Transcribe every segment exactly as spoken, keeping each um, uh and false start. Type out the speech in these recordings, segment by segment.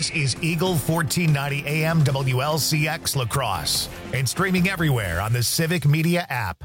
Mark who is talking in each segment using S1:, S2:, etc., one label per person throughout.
S1: This is Eagle fourteen ninety A M W L C X La Crosse and streaming everywhere on the Civic Media app.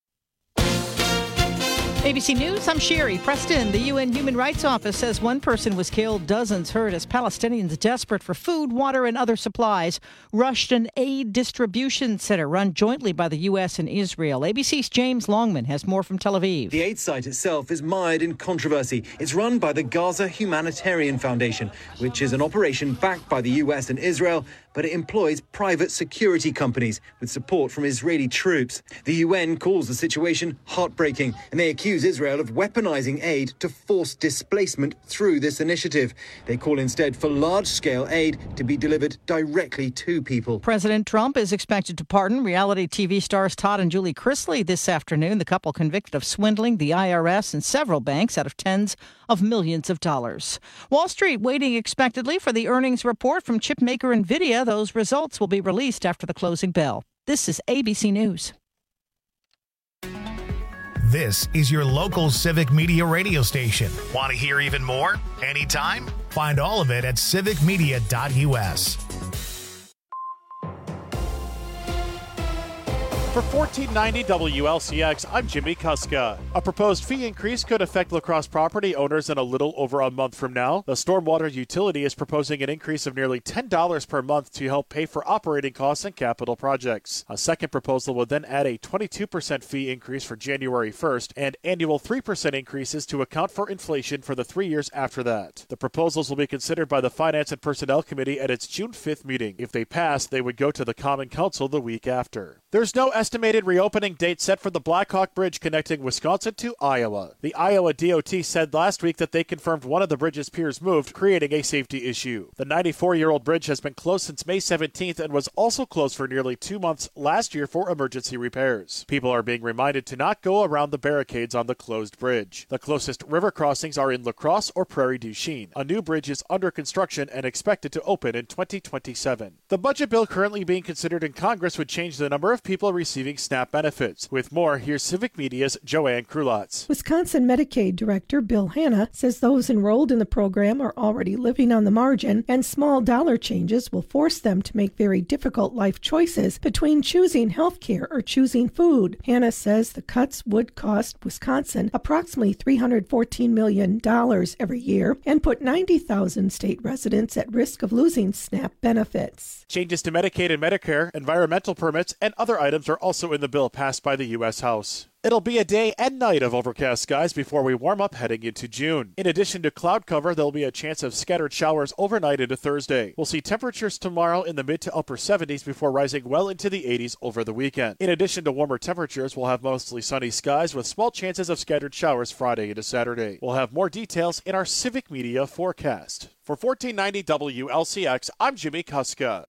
S2: A B C News, I'm Sherry Preston. The U N Human Rights Office says one person was killed, dozens hurt as Palestinians desperate for food, water, and other supplies rushed an aid distribution center run jointly by the U S and Israel. A B C's James Longman has more from Tel Aviv.
S3: The aid site itself is mired in controversy. It's run by the Gaza Humanitarian Foundation, which is an operation backed by the U S and Israel, but it employs private security companies with support from Israeli troops. The U N calls the situation heartbreaking, and they accuse Israel of weaponizing aid to force displacement through this initiative. They call instead for large-scale aid to be delivered directly to people.
S2: President Trump is expected to pardon reality T V stars Todd and Julie Chrisley this afternoon. The couple convicted of swindling the I R S and several banks out of tens of millions of dollars. Wall Street waiting expectantly for the earnings report from chipmaker NVIDIA. Those results will be released after the closing bell. This is A B C News.
S1: This is your local Civic Media radio station. Want to hear even more? Anytime? Find all of it at civic media dot U S.
S4: For fourteen ninety W L C X, I'm Jimmy Kuska. A proposed fee increase could affect La Crosse property owners in a little over a month from now. The stormwater utility is proposing an increase of nearly ten dollars per month to help pay for operating costs and capital projects. A second proposal would then add a twenty-two percent fee increase for January first and annual three percent increases to account for inflation for the three years after that. The proposals will be considered by the Finance and Personnel Committee at its June fifth meeting. If they pass, they would go to the Common Council the week after. There's no estimated reopening date set for the Blackhawk Bridge connecting Wisconsin to Iowa. The Iowa D O T said last week that they confirmed one of the bridge's piers moved, creating a safety issue. The ninety-four-year-old bridge has been closed since May seventeenth and was also closed for nearly two months last year for emergency repairs. People are being reminded to not go around the barricades on the closed bridge. The closest river crossings are in La Crosse or Prairie du Chien. A new bridge is under construction and expected to open in twenty twenty-seven. The budget bill currently being considered in Congress would change the number of people receiving SNAP benefits. With more, here's Civic Media's Joanne Krulotz.
S5: Wisconsin Medicaid Director Bill Hanna says those enrolled in the program are already living on the margin, and small dollar changes will force them to make very difficult life choices between choosing health care or choosing food. Hanna says the cuts would cost Wisconsin approximately three hundred fourteen million dollars every year and put ninety thousand state residents at risk of losing SNAP benefits.
S4: Changes to Medicaid and Medicare, environmental permits, and other items are also in the bill passed by the U S House. It'll be a day and night of overcast skies before we warm up heading into June. In addition to cloud cover, there'll be a chance of scattered showers overnight into Thursday. We'll see temperatures tomorrow in the mid to upper seventies before rising well into the eighties over the weekend. In addition to warmer temperatures, we'll have mostly sunny skies with small chances of scattered showers Friday into Saturday. We'll have more details in our Civic Media forecast. For fourteen ninety W L C X, I'm Jimmy Kuska.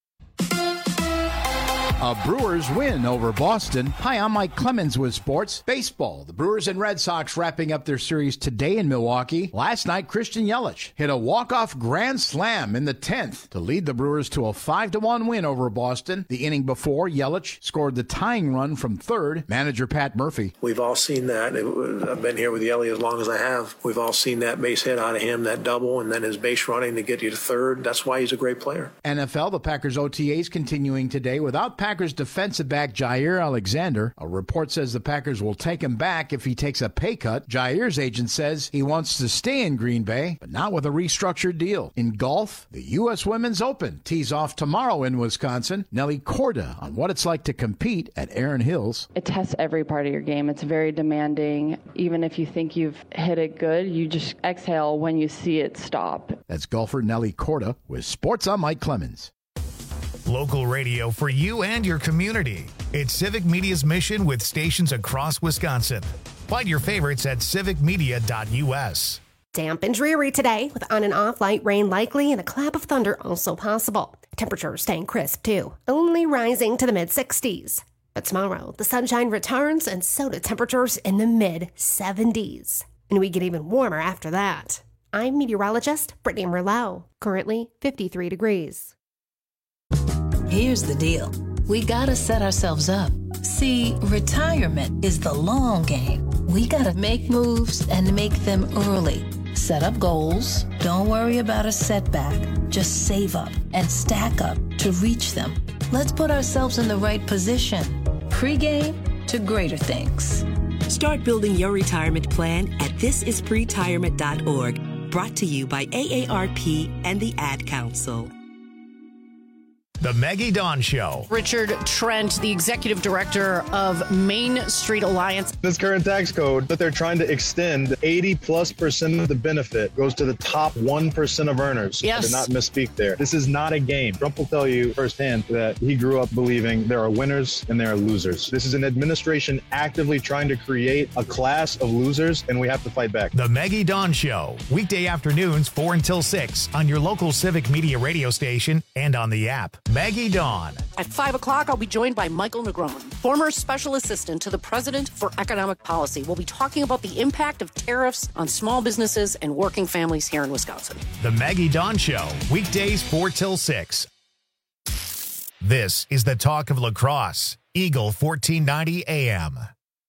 S6: A Brewers win over Boston. Hi, I'm Mike Clemens with sports. Baseball. The Brewers and Red Sox wrapping up their series today in Milwaukee. Last night, Christian Yelich hit a walk-off grand slam in the tenth to lead the Brewers to a five to one win over Boston. The inning before, Yelich scored the tying run from third. Manager Pat Murphy.
S7: We've all seen that. I've been here with Yelich as long as I have. We've all seen that base hit out of him, that double, and then his base running to get you to third. That's why he's a great player.
S6: N F L, the Packers O T As continuing today without Packers Packers defensive back Jair Alexander. A report says the Packers will take him back if he takes a pay cut. Jair's agent says he wants to stay in Green Bay, but not with a restructured deal. In golf, the U S Women's Open tees off tomorrow in Wisconsin. Nelly Korda on what it's like to compete at Erin Hills.
S8: It tests every part of your game. It's very demanding. Even if you think you've hit it good, you just exhale when you see it stop.
S6: That's golfer Nelly Korda with Sports. I'm Mike Clemens.
S1: Local radio for you and your community. It's Civic Media's mission with stations across Wisconsin. Find your favorites at civic media dot U S.
S9: Damp and dreary today with on and off light rain likely and a clap of thunder also possible. Temperatures staying crisp too, only rising to the mid sixties. But tomorrow, the sunshine returns and so do temperatures in the mid seventies. And we get even warmer after that. I'm meteorologist Brittany Merlot, currently fifty-three degrees.
S10: Here's the deal. We gotta set ourselves up. See, retirement is the long game. We gotta make moves and make them early Set up goals. Don't worry about a setback. Just save up and stack up to reach them. Let's put ourselves in the right position. Pre-game to greater things.
S11: Start building your retirement plan at this is pretirement dot org. Brought to you by A A R P and the Ad Council.
S1: The Maggie Dawn Show.
S12: Richard Trent, the executive director of Main Street Alliance.
S13: This current tax code that they're trying to extend, eighty plus percent of the benefit goes to the top one percent of earners.
S12: Yes.
S13: I did not misspeak there. This is not a game. Trump will tell you firsthand that he grew up believing there are winners and there are losers. This is an administration actively trying to create a class of losers, and we have to fight back.
S1: The Maggie Dawn Show. Weekday afternoons, four until six on your local Civic Media radio station and on the app. Maggie Dawn.
S12: At five o'clock, I'll be joined by Michael Negron, former special assistant to the president for economic policy. We'll be talking about the impact of tariffs on small businesses and working families here in Wisconsin.
S1: The Maggie Dawn Show. Weekdays, four till six. This is the talk of La Crosse. Eagle fourteen ninety A M.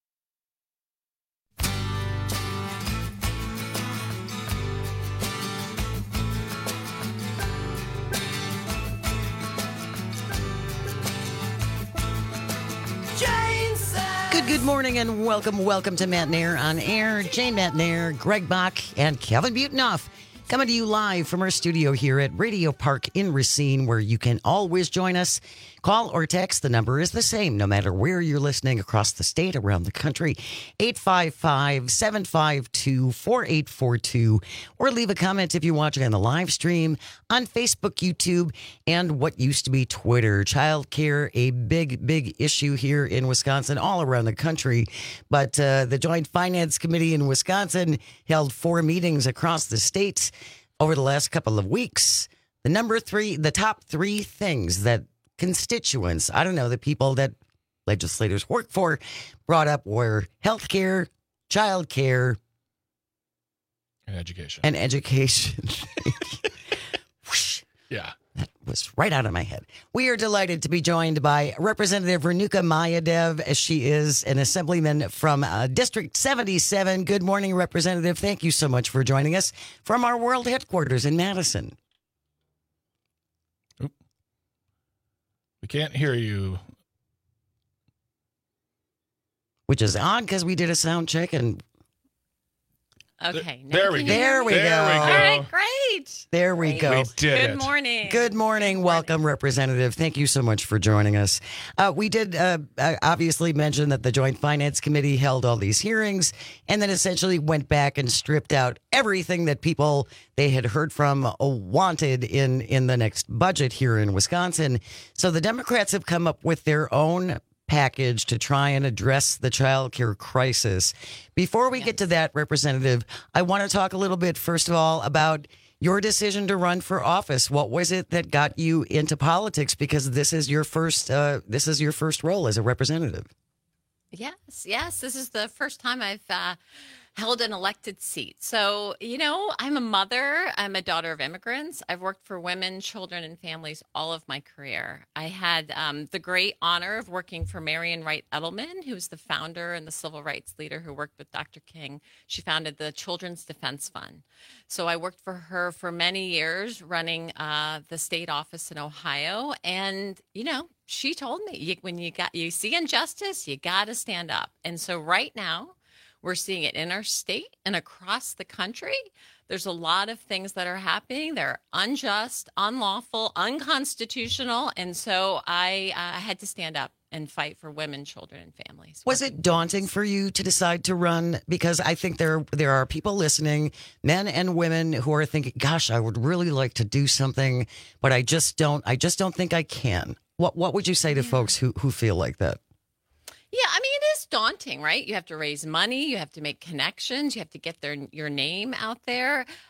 S14: Good, good morning and welcome, welcome to Matt Nair on Air. Jane Matt Nair, Greg Bach, and Kevin Butenoff coming to you live from our studio here at Radio Park in Racine, where you can always join us. Call or text. The number is the same, no matter where you're listening across the state, around the country. eight five five, seven five two, four eight four two. Or leave a comment if you're watching on the live stream on Facebook, YouTube, and what used to be Twitter. Child care, a big, big issue here in Wisconsin, all around the country. But uh, the Joint Finance Committee in Wisconsin held four meetings across the state over the last couple of weeks. The number three, the top three things that constituents, I don't know, the people that legislators work for, brought up were health care, child care,
S15: and education.
S14: And education.
S15: Yeah.
S14: That was right out of my head. We are delighted to be joined by Representative Renuka Mayadev, as she is an assemblyman from uh, District seventy-seven. Good morning, Representative. Thank you so much for joining us from our world headquarters in Madison.
S15: Oop. We can't hear you.
S14: Which is odd because we did a sound check and...
S16: Okay.
S15: There we go.
S14: There we go.
S15: There we go.
S16: All right, great.
S14: There we
S16: Great.
S14: go.
S15: We did
S16: Good
S15: it.
S16: morning.
S14: Good morning. Welcome, Representative. Thank you so much for joining us. Uh, we did uh, obviously mention that the Joint Finance Committee held all these hearings and then essentially went back and stripped out everything that people they had heard from uh, wanted in, in the next budget here in Wisconsin. So the Democrats have come up with their own package to try and address the child care crisis. Before we yes. get to that, Representative, I want to talk a little bit, first of all, about your decision to run for office. What was it that got you into politics? Because this is your first, uh, this is your first role as a representative.
S16: Yes, yes. This is the first time I've uh, held an elected seat. So, you know, I'm a mother. I'm a daughter of immigrants. I've worked for women, children, and families all of my career. I had um, the great honor of working for Marian Wright Edelman, who's the founder and the civil rights leader who worked with Doctor King. She founded the Children's Defense Fund. So I worked for her for many years running uh, the state office in Ohio. And, you know, she told me you, when you got you see injustice, you got to stand up. And so right now, we're seeing it in our state and across the country. There's a lot of things that are happening. They're unjust, unlawful, unconstitutional. And so I uh, had to stand up and fight for women, children, and families.
S14: Was it daunting for you to decide to run? Because I think there there are people listening, men and women, who are thinking, gosh, I would really like to do something, but I just don't I just don't think I can. What what would you say to yeah. folks who, who feel like that?
S16: Yeah, I mean, it is daunting, right? You have to raise money. You have to make connections. You have to get their your name out there.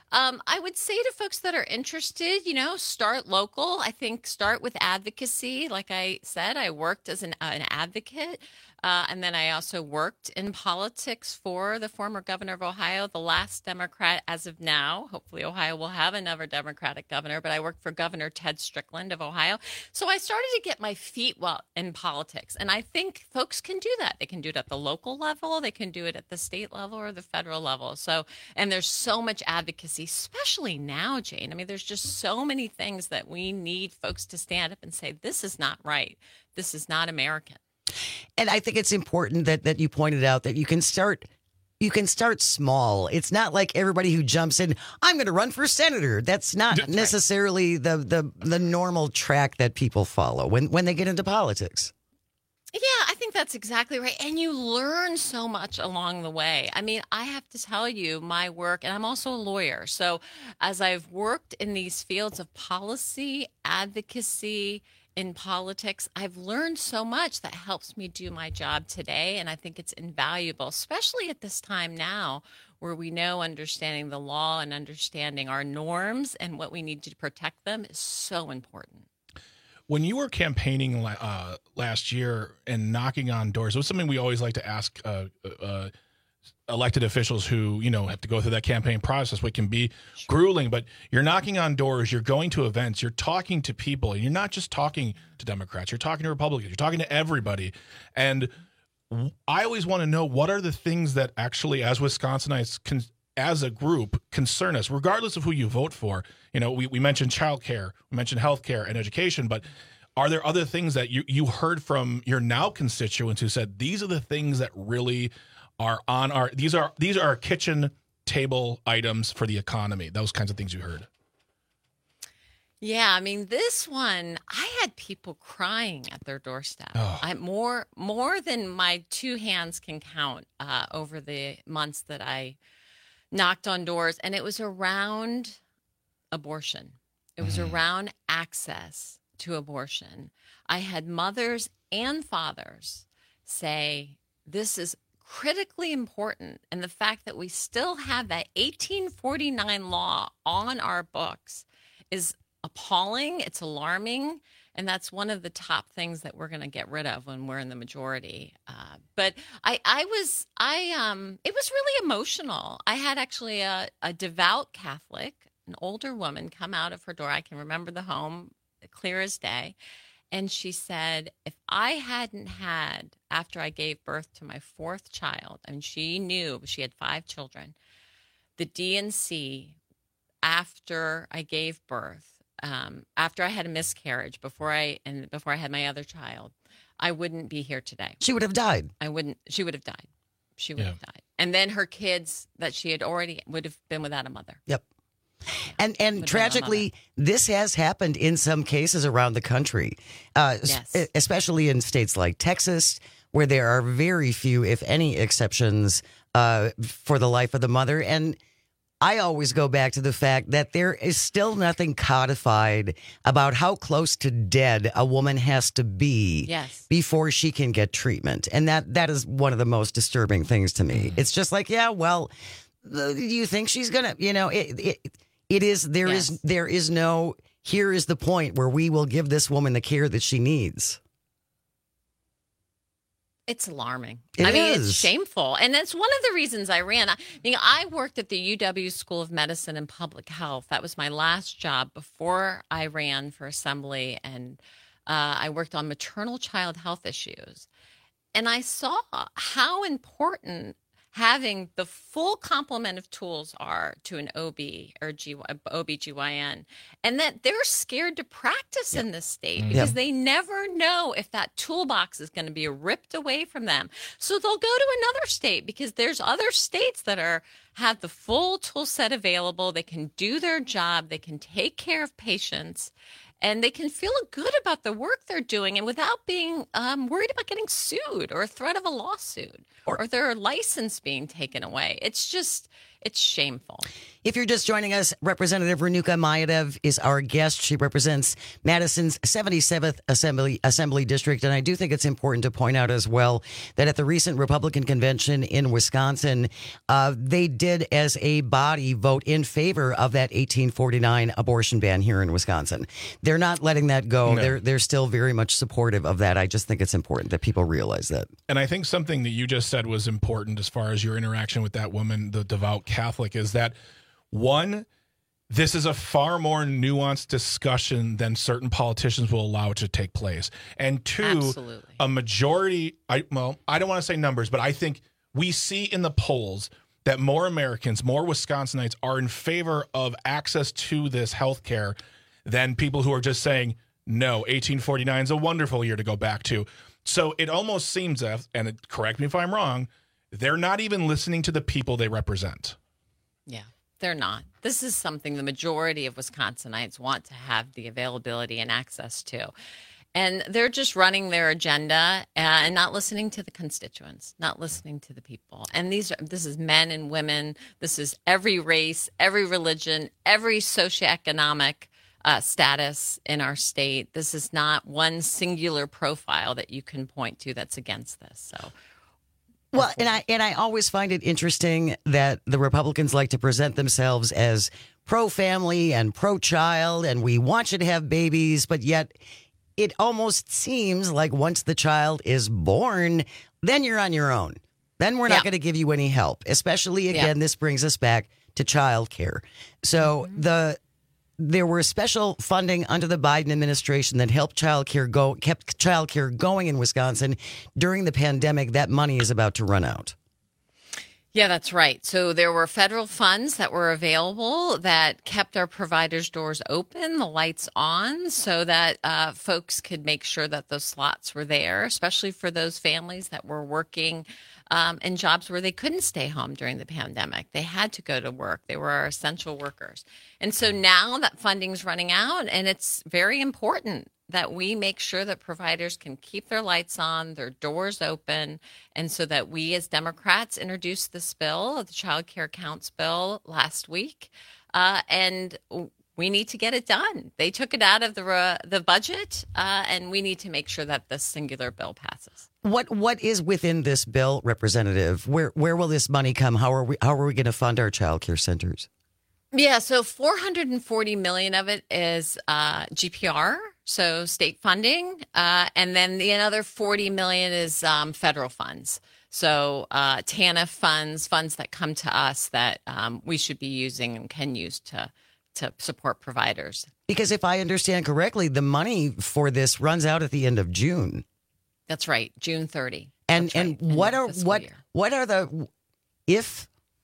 S16: Um, I would say to folks that are interested, you know, start local. I think start with advocacy. Like I said, I worked as an, uh, an advocate. Uh, and then I also worked in politics for the former governor of Ohio, the last Democrat as of now. Hopefully Ohio will have another Democratic governor, but I worked for Governor Ted Strickland of Ohio. So I started to get my feet wet in politics. And I think folks can do that. They can do it at the local level. They can do it at the state level or the federal level. So, and there's so much advocacy, especially now, Jane. I mean, there's just so many things that we need folks to stand up and say, this is not right. This is not American.
S14: And I think it's important that, that you pointed out that you can start you can start small. It's not like everybody who jumps in, I'm going to run for senator. That's not That's necessarily right. the, the the normal track that people follow when, when they get into politics.
S16: Yeah, I think that's exactly right. And you learn so much along the way. I mean, I have to tell you my work, and I'm also a lawyer. So as I've worked in these fields of policy, advocacy, in politics, I've learned so much that helps me do my job today. And I think it's invaluable, especially at this time now where we know understanding the law and understanding our norms and what we need to protect them is so important.
S15: When you were campaigning uh, last year and knocking on doors, it was something we always like to ask uh, uh, elected officials who, you know, have to go through that campaign process, which can be grueling, but you're knocking on doors, you're going to events, you're talking to people, and you're not just talking to Democrats, you're talking to Republicans, you're talking to everybody. And I always want to know, what are the things that actually, as Wisconsinites, can, as a group, concern us, regardless of who you vote for? You know, we, we mentioned childcare, we mentioned healthcare and education, but are there other things that you, you heard from your now constituents who said, these are the things that really are on our, these are these are our kitchen table items for the economy, those kinds of things you heard?
S16: Yeah, I mean, this one, I had people crying at their doorstep. Oh. I more more than my two hands can count uh, over the months that I knocked on doors. And it was around abortion. It was mm. around access to abortion. I had mothers and fathers say, this is critically important. And the fact that we still have that eighteen forty-nine law on our books is appalling. It's alarming. And that's one of the top things that we're going to get rid of when we're in the majority. Uh, but I, I was, I, um, it was really emotional. I had actually a, a devout Catholic, an older woman, come out of her door. I can remember the home clear as day. And she said, if I hadn't had, after I gave birth to my fourth child, and she knew she had five children, the D N C, after I gave birth, um, after I had a miscarriage, before I and before I had my other child, I wouldn't be here today.
S14: She would have died.
S16: I wouldn't. She would have died. She would
S15: Yeah.
S16: have died. And then her kids that she had already would have been without a mother.
S14: Yep. And and tragically, this has happened in some cases around the country, uh,
S16: Yes.
S14: s- especially in states like Texas, where there are very few, if any, exceptions uh, for the life of the mother. And I always go back to the fact that there is still nothing codified about how close to dead a woman has to be
S16: Yes.
S14: before she can get treatment. And that that is one of the most disturbing things to me. It's just like, yeah, well, uh, do you think she's going to, you know, it, it it is, there is,
S16: Yes.
S14: there is no, here is the point where we will give this woman the care that she needs.
S16: It's alarming.
S14: It
S16: I mean,
S14: is.
S16: it's shameful. And that's one of the reasons I ran. I mean, I worked at the U W School of Medicine and Public Health. That was my last job before I ran for assembly. And uh, I worked on maternal child health issues. And I saw how important having the full complement of tools are to an O B or G- O B G Y N, and that they're scared to practice in this state because
S14: Yep.
S16: they never know if that toolbox is going to be ripped away from them. So they'll go to another state because there's other states that are have the full tool set available. They can do their job. They can take care of patients. And they can feel good about the work they're doing and without being um, worried about getting sued or a threat of a lawsuit or, or their license being taken away. It's just, It's shameful.
S14: If you're just joining us, Representative Renuka Mayadev is our guest. She represents Madison's seventy-seventh Assembly Assembly District. And I do think it's important to point out as well that at the recent Republican convention in Wisconsin, uh, they did as a body vote in favor of that eighteen forty-nine abortion ban here in Wisconsin. They're not letting that go.
S15: No.
S14: They're, they're still very much supportive of that. I just think it's important that people realize that.
S15: And I think something that you just said was important as far as your interaction with that woman, the devout Catholic, is that one, this is a far more nuanced discussion than certain politicians will allow it to take place. And two,
S16: Absolutely.
S15: a majority, I, well, I don't want to say numbers, but I think we see in the polls that more Americans, more Wisconsinites are in favor of access to this health care than people who are just saying, no, eighteen forty-nine is a wonderful year to go back to. So it almost seems as, and it, correct me if I'm wrong, they're not even listening to the people they represent.
S16: Yeah. They're not. This is something the majority of Wisconsinites want to have the availability and access to. And they're just running their agenda and not listening to the constituents, not listening to the people. And these are, this is men and women. This is every race, every religion, every socioeconomic uh, status in our state. This is not one singular profile that you can point to that's against this. So.
S14: Well, and I and I always find it interesting that the Republicans like to present themselves as pro-family and pro-child, and we want you to have babies, but yet it almost seems like once the child is born, then you're on your own. Then we're not
S16: Yeah.
S14: going to give you any help, especially, again,
S16: Yeah.
S14: this brings us back to child care. So
S16: Mm-hmm.
S14: the there were special funding under the Biden administration that helped child care go, kept child care going in Wisconsin during the pandemic. That money is about to run out.
S16: Yeah, that's right. So there were federal funds that were available that kept our providers' doors open, the lights on, so that uh, folks could make sure that those slots were there, especially for those families that were working um, in jobs where they couldn't stay home during the pandemic. They had to go to work. They were our essential workers. And so now that funding's running out, and it's very important that we make sure that providers can keep their lights on, their doors open, and so that we as Democrats introduced this bill, the Child Care Counts bill, last week, uh, and we need to get it done. They took it out of the uh, the budget, uh, and we need to make sure that this singular bill passes.
S14: What what is within this bill, Representative? Where where will this money come? How are we how are we going to fund our child care centers?
S16: Yeah, so four hundred forty million of it is uh, G P R, so state funding, uh, and then the another forty million is um, federal funds. So uh, T A N F funds, funds that come to us that um, we should be using and can use to to support providers.
S14: Because if I understand correctly, the money for this runs out at the end of June.
S16: That's right, June thirtieth.
S14: And and what are what
S16: year.
S14: what are the if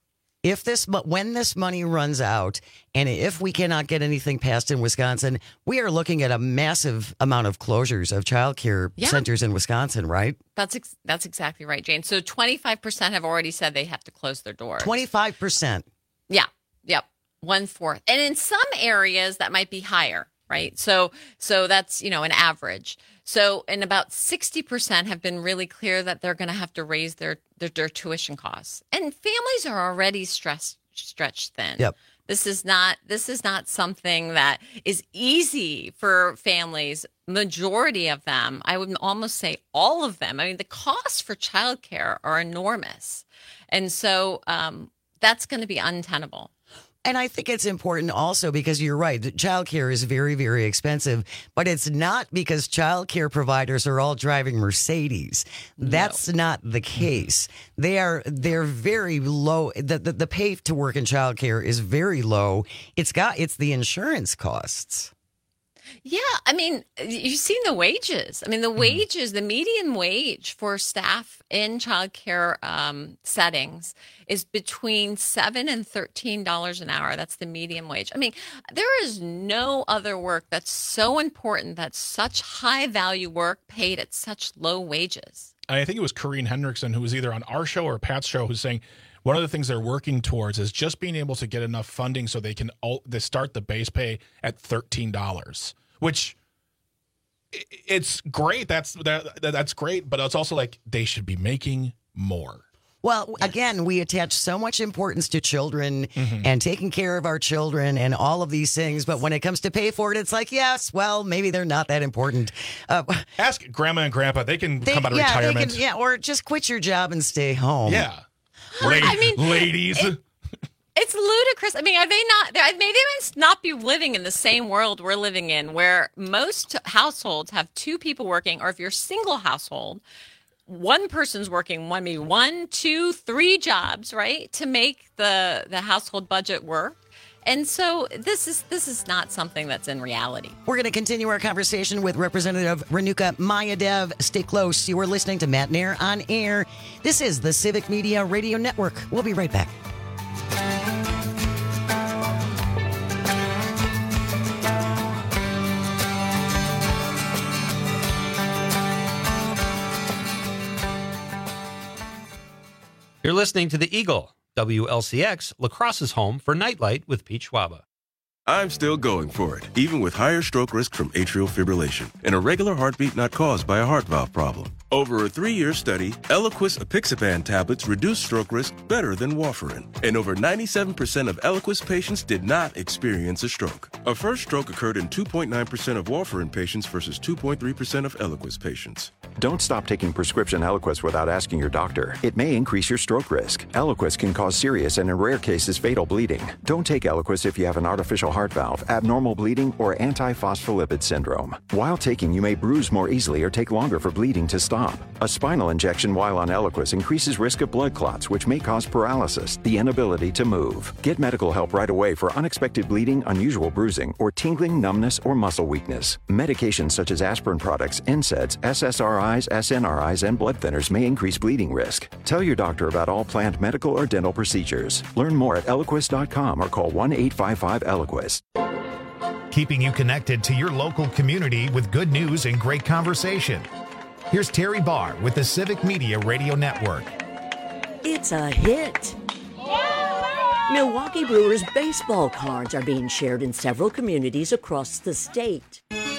S14: if this when this money runs out and if we cannot get anything passed in Wisconsin, we are looking at a massive amount of closures of child care
S16: Yeah.
S14: centers in Wisconsin, right?
S16: That's ex- that's exactly right, Jane. So twenty-five percent have already said they have to close their doors.
S14: twenty-five percent.
S16: Yeah. Yep. One fourth. And in some areas that might be higher, right? So so that's, you know, an average. So and about sixty percent have been really clear that they're going to have to raise their, their their tuition costs. And families are already stressed stretched thin.
S14: Yep.
S16: This is not this is not something that is easy for families. Majority of them, I would almost say all of them. I mean, the costs for childcare are enormous. And so um, that's going to be untenable.
S14: And I think it's important also because you're right. Childcare is very, very expensive, but it's not because childcare providers are all driving Mercedes. That's no. not the case. They are, they're very low. The, the, the pay to work in childcare is very low. It's got, it's the insurance costs.
S16: Yeah, I mean, you've seen the wages. I mean, the wages, the median wage for staff in childcare um, settings is between seven and thirteen dollars an hour. That's the median wage. I mean, there is no other work that's so important, that's such high value work paid at such low wages.
S15: I think it was Corrine Hendrickson, who was either on our show or Pat's show, who's saying one of the things they're working towards is just being able to get enough funding so they can all, they start the base pay at thirteen dollars, which it's great. That's that, that's great, but it's also like they should be making more.
S14: Well, again, we attach so much importance to children
S15: Mm-hmm.
S14: and taking care of our children and all of these things. But when it comes to pay for it, it's like, yes, well, maybe they're not that important. Uh,
S15: Ask grandma and grandpa. They can
S14: they,
S15: come out of
S14: yeah, they
S15: retirement.
S14: can, yeah, or just quit your job and stay home.
S15: Yeah.
S16: Well,
S15: La-
S16: I mean,
S15: ladies.
S16: it- It's ludicrous. I mean, are they not? They maybe they must not be living in the same world we're living in, where most households have two people working, or if you're a single household, one person's working one, maybe one, two, three jobs, right, to make the the household budget work. And so this is this is not something that's in reality.
S14: We're going to continue our conversation with Representative Renuka Mayadev. Stay close. You are listening to Matt Nair on Air. This is the Civic Media Radio Network. We'll be right back.
S17: You're listening to The Eagle, W L C X, La Crosse's home for Nightlight with Pete Schwaba.
S18: I'm still going for it, even with higher stroke risk from atrial fibrillation and a regular heartbeat not caused by a heart valve problem. Over a three-year study, Eliquis apixaban tablets reduced stroke risk better than warfarin, and over ninety-seven percent of Eliquis patients did not experience a stroke. A first stroke occurred in two point nine percent of warfarin patients versus two point three percent of Eliquis patients.
S19: Don't stop taking prescription Eliquis without asking your doctor. It may increase your stroke risk. Eliquis can cause serious and in rare cases fatal bleeding. Don't take Eliquis if you have an artificial heart valve, abnormal bleeding, or antiphospholipid syndrome. While taking, you may bruise more easily or take longer for bleeding to stop. A spinal injection while on Eliquis increases risk of blood clots, which may cause paralysis, the inability to move. Get medical help right away for unexpected bleeding, unusual bruising, or tingling, numbness, or muscle weakness. Medications such as aspirin products, N SAIDs, S S R Is, S N R Is, and blood thinners may increase bleeding risk. Tell your doctor about all planned medical or dental procedures. Learn more at Eliquis dot com or call one eight five five Eliquis.
S1: Keeping you connected to your local community with good news and great conversation. Here's Terry Barr with the Civic Media Radio Network.
S20: It's a hit. Milwaukee Brewers baseball cards are being shared in several communities across the state.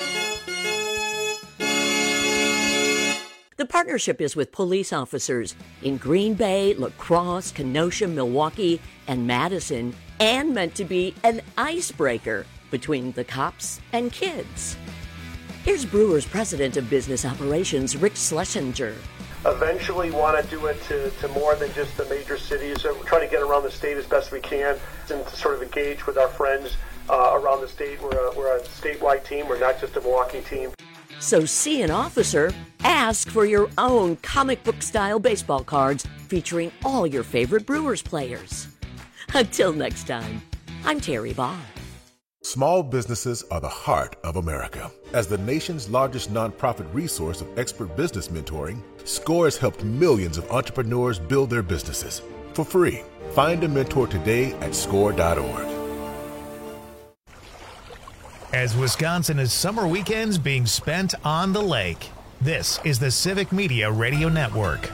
S20: The partnership is with police officers in Green Bay, La Crosse, Kenosha, Milwaukee, and Madison, and meant to be an icebreaker between the cops and kids. Here's Brewers President of Business Operations, Rick Schlesinger.
S7: Eventually want to do it to, to more than just the major cities. So we're trying to get around the state as best we can and to sort of engage with our friends uh, around the state. We're a, we're a statewide team. We're not just a Milwaukee team.
S20: So see an officer, ask for your own comic book style baseball cards featuring all your favorite Brewers players. Until next time, I'm Terry Barr.
S21: Small businesses are the heart of America. As the nation's largest nonprofit resource of expert business mentoring, SCORE has helped millions of entrepreneurs build their businesses for free. Find a mentor today at score dot org.
S1: As Wisconsin is summer weekends being spent on the lake, this is the Civic Media Radio Network.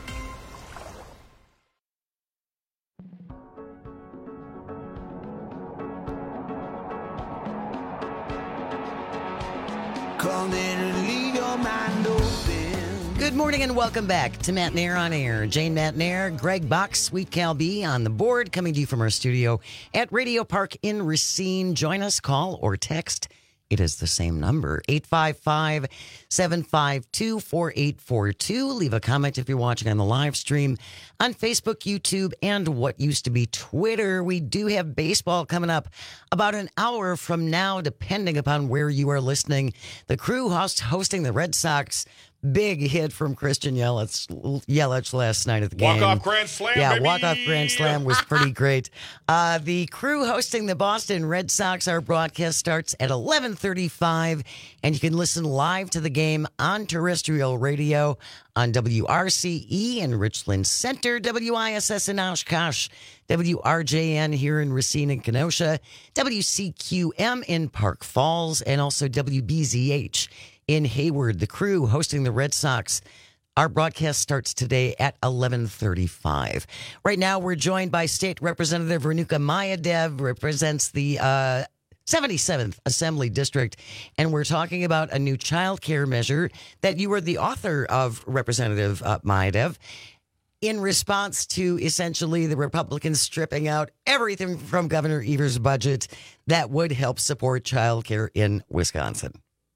S14: Good morning and welcome back to Matt Nair on Air. Jane Matt Nair, Greg Bach, Sweet Cal B on the board, coming to you from our studio at Radio Park in Racine. Join us, call or text. It is the same number, eight five five, seven five two, four eight four two. Leave a comment if you're watching on the live stream on Facebook, YouTube, and what used to be Twitter. We do have baseball coming up about an hour from now, depending upon where you are listening. The Crew host hosting the Red Sox. Big hit from Christian Yelich, Yelich last night at the game.
S15: Walk-off grand slam,
S14: Yeah,
S15: baby.
S14: walk-off grand slam was pretty great. Uh, the Crew hosting the Boston Red Sox. Our broadcast starts at eleven thirty-five, and you can listen live to the game on terrestrial radio on W R C E in Richland Center, W I S S in Oshkosh, W R J N here in Racine and Kenosha, W C Q M in Park Falls, and also W B Z H in Hayward. The Crew hosting the Red Sox. Our broadcast starts today at eleven thirty-five. Right now, we're joined by State Representative Renuka Mayadev, represents the uh, seventy-seventh Assembly District, and we're talking about a new child care measure that you were the author of, Representative uh, Mayadev. in response to essentially the Republicans stripping out everything from Governor Evers' budget that would help support childcare in Wisconsin.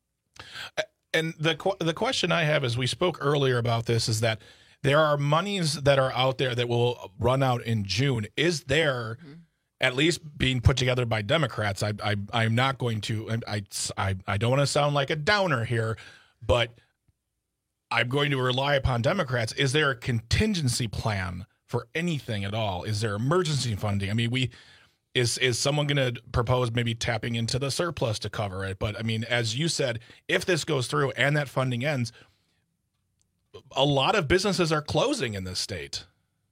S15: And the the question I have is, we spoke earlier about this, is that there are monies that are out there that will run out in June. Is there, mm-hmm. at least being put together by Democrats? I, I, I'm not going to, I, I, I don't want to sound like a downer here, but I'm going to rely upon Democrats. Is there a contingency plan for anything at all? Is there emergency funding? I mean, we is is someone going to propose maybe tapping into the surplus to cover it? But I mean, as you said, if this goes through and that funding ends, a lot of businesses are closing in this state.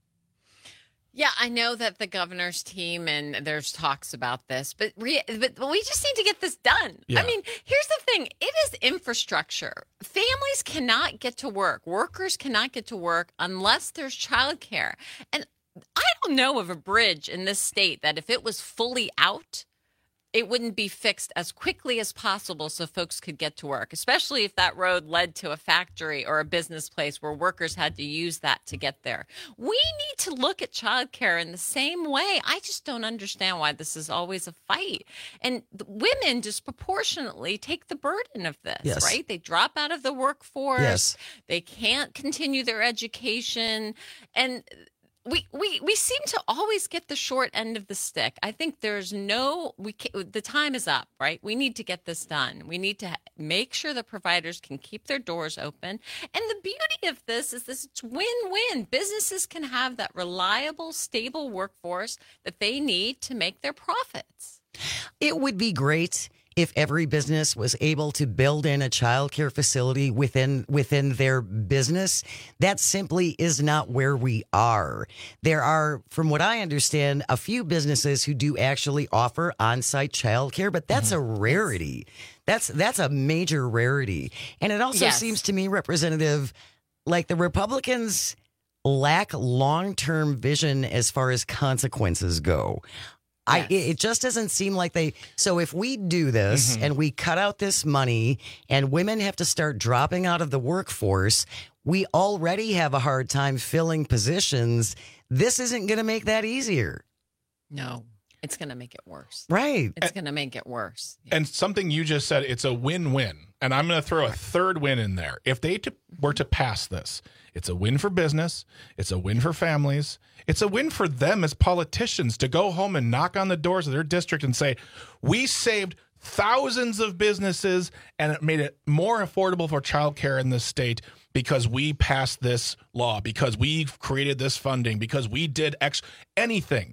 S16: Yeah, I know that the governor's team and there's talks about this, but re- but we just need to get this done.
S15: Yeah.
S16: I mean, here's the thing. It is infrastructure. Families cannot get to work. Workers cannot get to work unless there's childcare. And I don't know of a bridge in this state that if it was fully out, it wouldn't be fixed as quickly as possible so folks could get to work, especially if that road led to a factory or a business place where workers had to use that to get there. We need to look at childcare in the same way. I just don't understand why this is always a fight. And women disproportionately take the burden of this,
S14: yes.
S16: right? They drop out of the workforce.
S14: Yes.
S16: They can't continue their education. And We, we we seem to always get the short end of the stick. I think there's no, we can, the time is up, right? We need to get this done. We need to make sure the providers can keep their doors open. And the beauty of this is this, it's win-win. Businesses can have that reliable, stable workforce that they need to make their profits.
S14: It would be great if every business was able to build in a child care facility within within their business. That simply is not where we are. There are, from what I understand, a few businesses who do actually offer on-site child care, but that's mm-hmm. a rarity. That's that's a major rarity. And it also
S16: yes.
S14: seems to me, Representative, like the Republicans lack long-term vision as far as consequences go. I, it just doesn't seem like they. So if we do this mm-hmm. and we cut out this money and women have to start dropping out of the workforce, we already have a hard time filling positions. This isn't going to make that easier.
S16: No, it's going to make it worse.
S14: Right.
S16: It's going to make it worse.
S15: Yeah. And something you just said, it's a win-win. And I'm going to throw a third win in there. If they to, were to pass this, it's a win for business. It's a win for families. It's a win for them as politicians to go home and knock on the doors of their district and say, we saved thousands of businesses and it made it more affordable for childcare in this state because we passed this law, because we created this funding, because we did X, anything.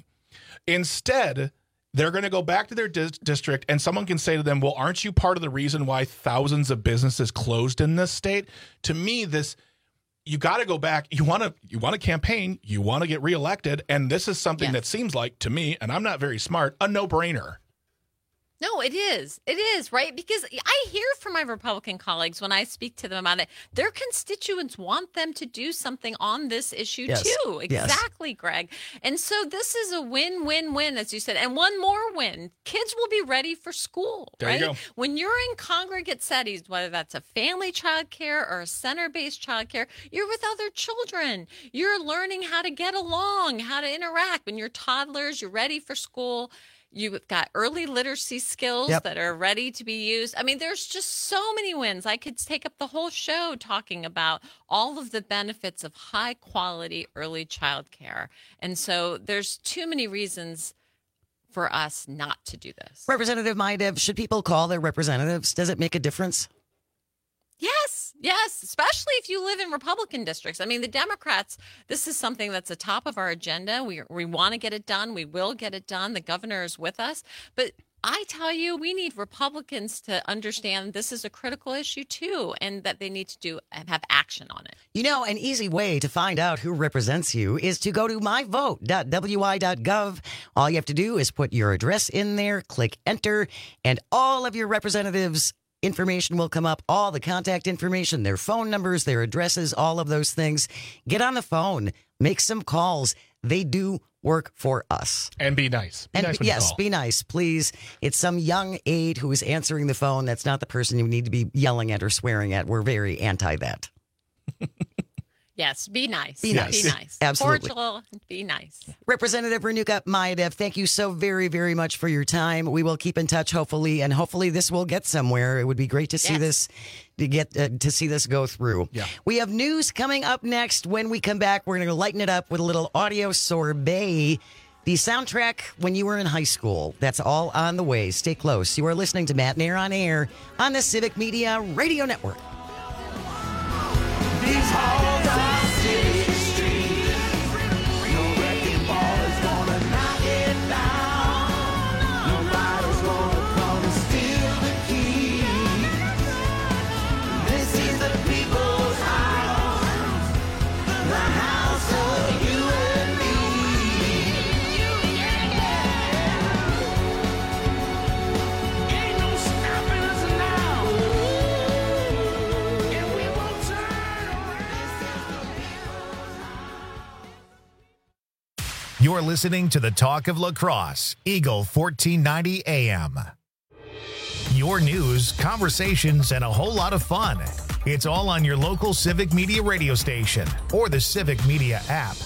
S15: Instead, they're going to go back to their dis- district and someone can say to them, well, aren't you part of the reason why thousands of businesses closed in this state? To me, this... You got to go back. You want to you want to campaign. You want to get reelected. And this is something yes. that seems like, to me, and I'm not very smart, a no-brainer.
S16: No, it is. It is, right? Because I hear from my Republican colleagues when I speak to them about it, their constituents want them to do something on this issue
S14: yes.
S16: too.
S14: Yes.
S16: Exactly, Greg. And so this is a win-win-win, as you said. And one more win. Kids will be ready for school,
S15: there
S16: right?
S15: You go.
S16: When you're in congregate settings, whether that's a family child care or a center-based child care, you're with other children. You're learning how to get along, how to interact. When you're toddlers, you're ready for school. You've got early literacy skills
S14: yep.
S16: that are ready to be used. I mean, there's just so many wins. I could take up the whole show talking about all of the benefits of high quality early child care. And so there's too many reasons for us not to do this.
S14: Representative Maidev, should people call their representatives? Does it make a difference?
S16: Yes, yes, especially if you live in Republican districts. I mean, the Democrats, this is something that's the top of our agenda. We we want to get it done. We will get it done. The governor is with us. But I tell you, we need Republicans to understand this is a critical issue, too, and that they need to do and have action on it.
S14: You know, an easy way to find out who represents you is to go to my vote dot w i dot gov. All you have to do is put your address in there, click enter, and all of your representatives' information will come up, all the contact information, their phone numbers, their addresses, all of those things. Get on the phone, make some calls. They do work for us.
S15: And be nice. Be
S14: and
S15: nice when
S14: yes,
S15: you call.
S14: Be nice, please. It's some young aide who is answering the phone. That's not the person you need to be yelling at or swearing at. We're very anti that.
S16: Yes, be nice.
S14: Be nice.
S16: Be nice.
S14: Absolutely.
S16: Cordial, be nice.
S14: Representative Renuka Mayadev, thank you so very, very much for your time. We will keep in touch, hopefully, and hopefully this will get somewhere. It would be great to see
S16: Yes.
S14: this to get uh, to see this go through.
S15: Yeah.
S14: We have news coming up next. When we come back, we're going to lighten it up with a little audio sorbet. The soundtrack when you were in high school. That's all on the way. Stay close. You are listening to Matt Nair on Air on the Civic Media Radio Network.
S3: These halls are city street. No wrecking ball is gonna knock it down. Nobody's gonna come and steal the key. This is the people's house, the house of you and me. Ain't no stopping us now. And we won't turn.
S1: You're listening to the Talk of La Crosse, Eagle fourteen ninety A M. Your news, conversations, and a whole lot of fun. It's all on your local Civic Media radio station or the Civic Media app.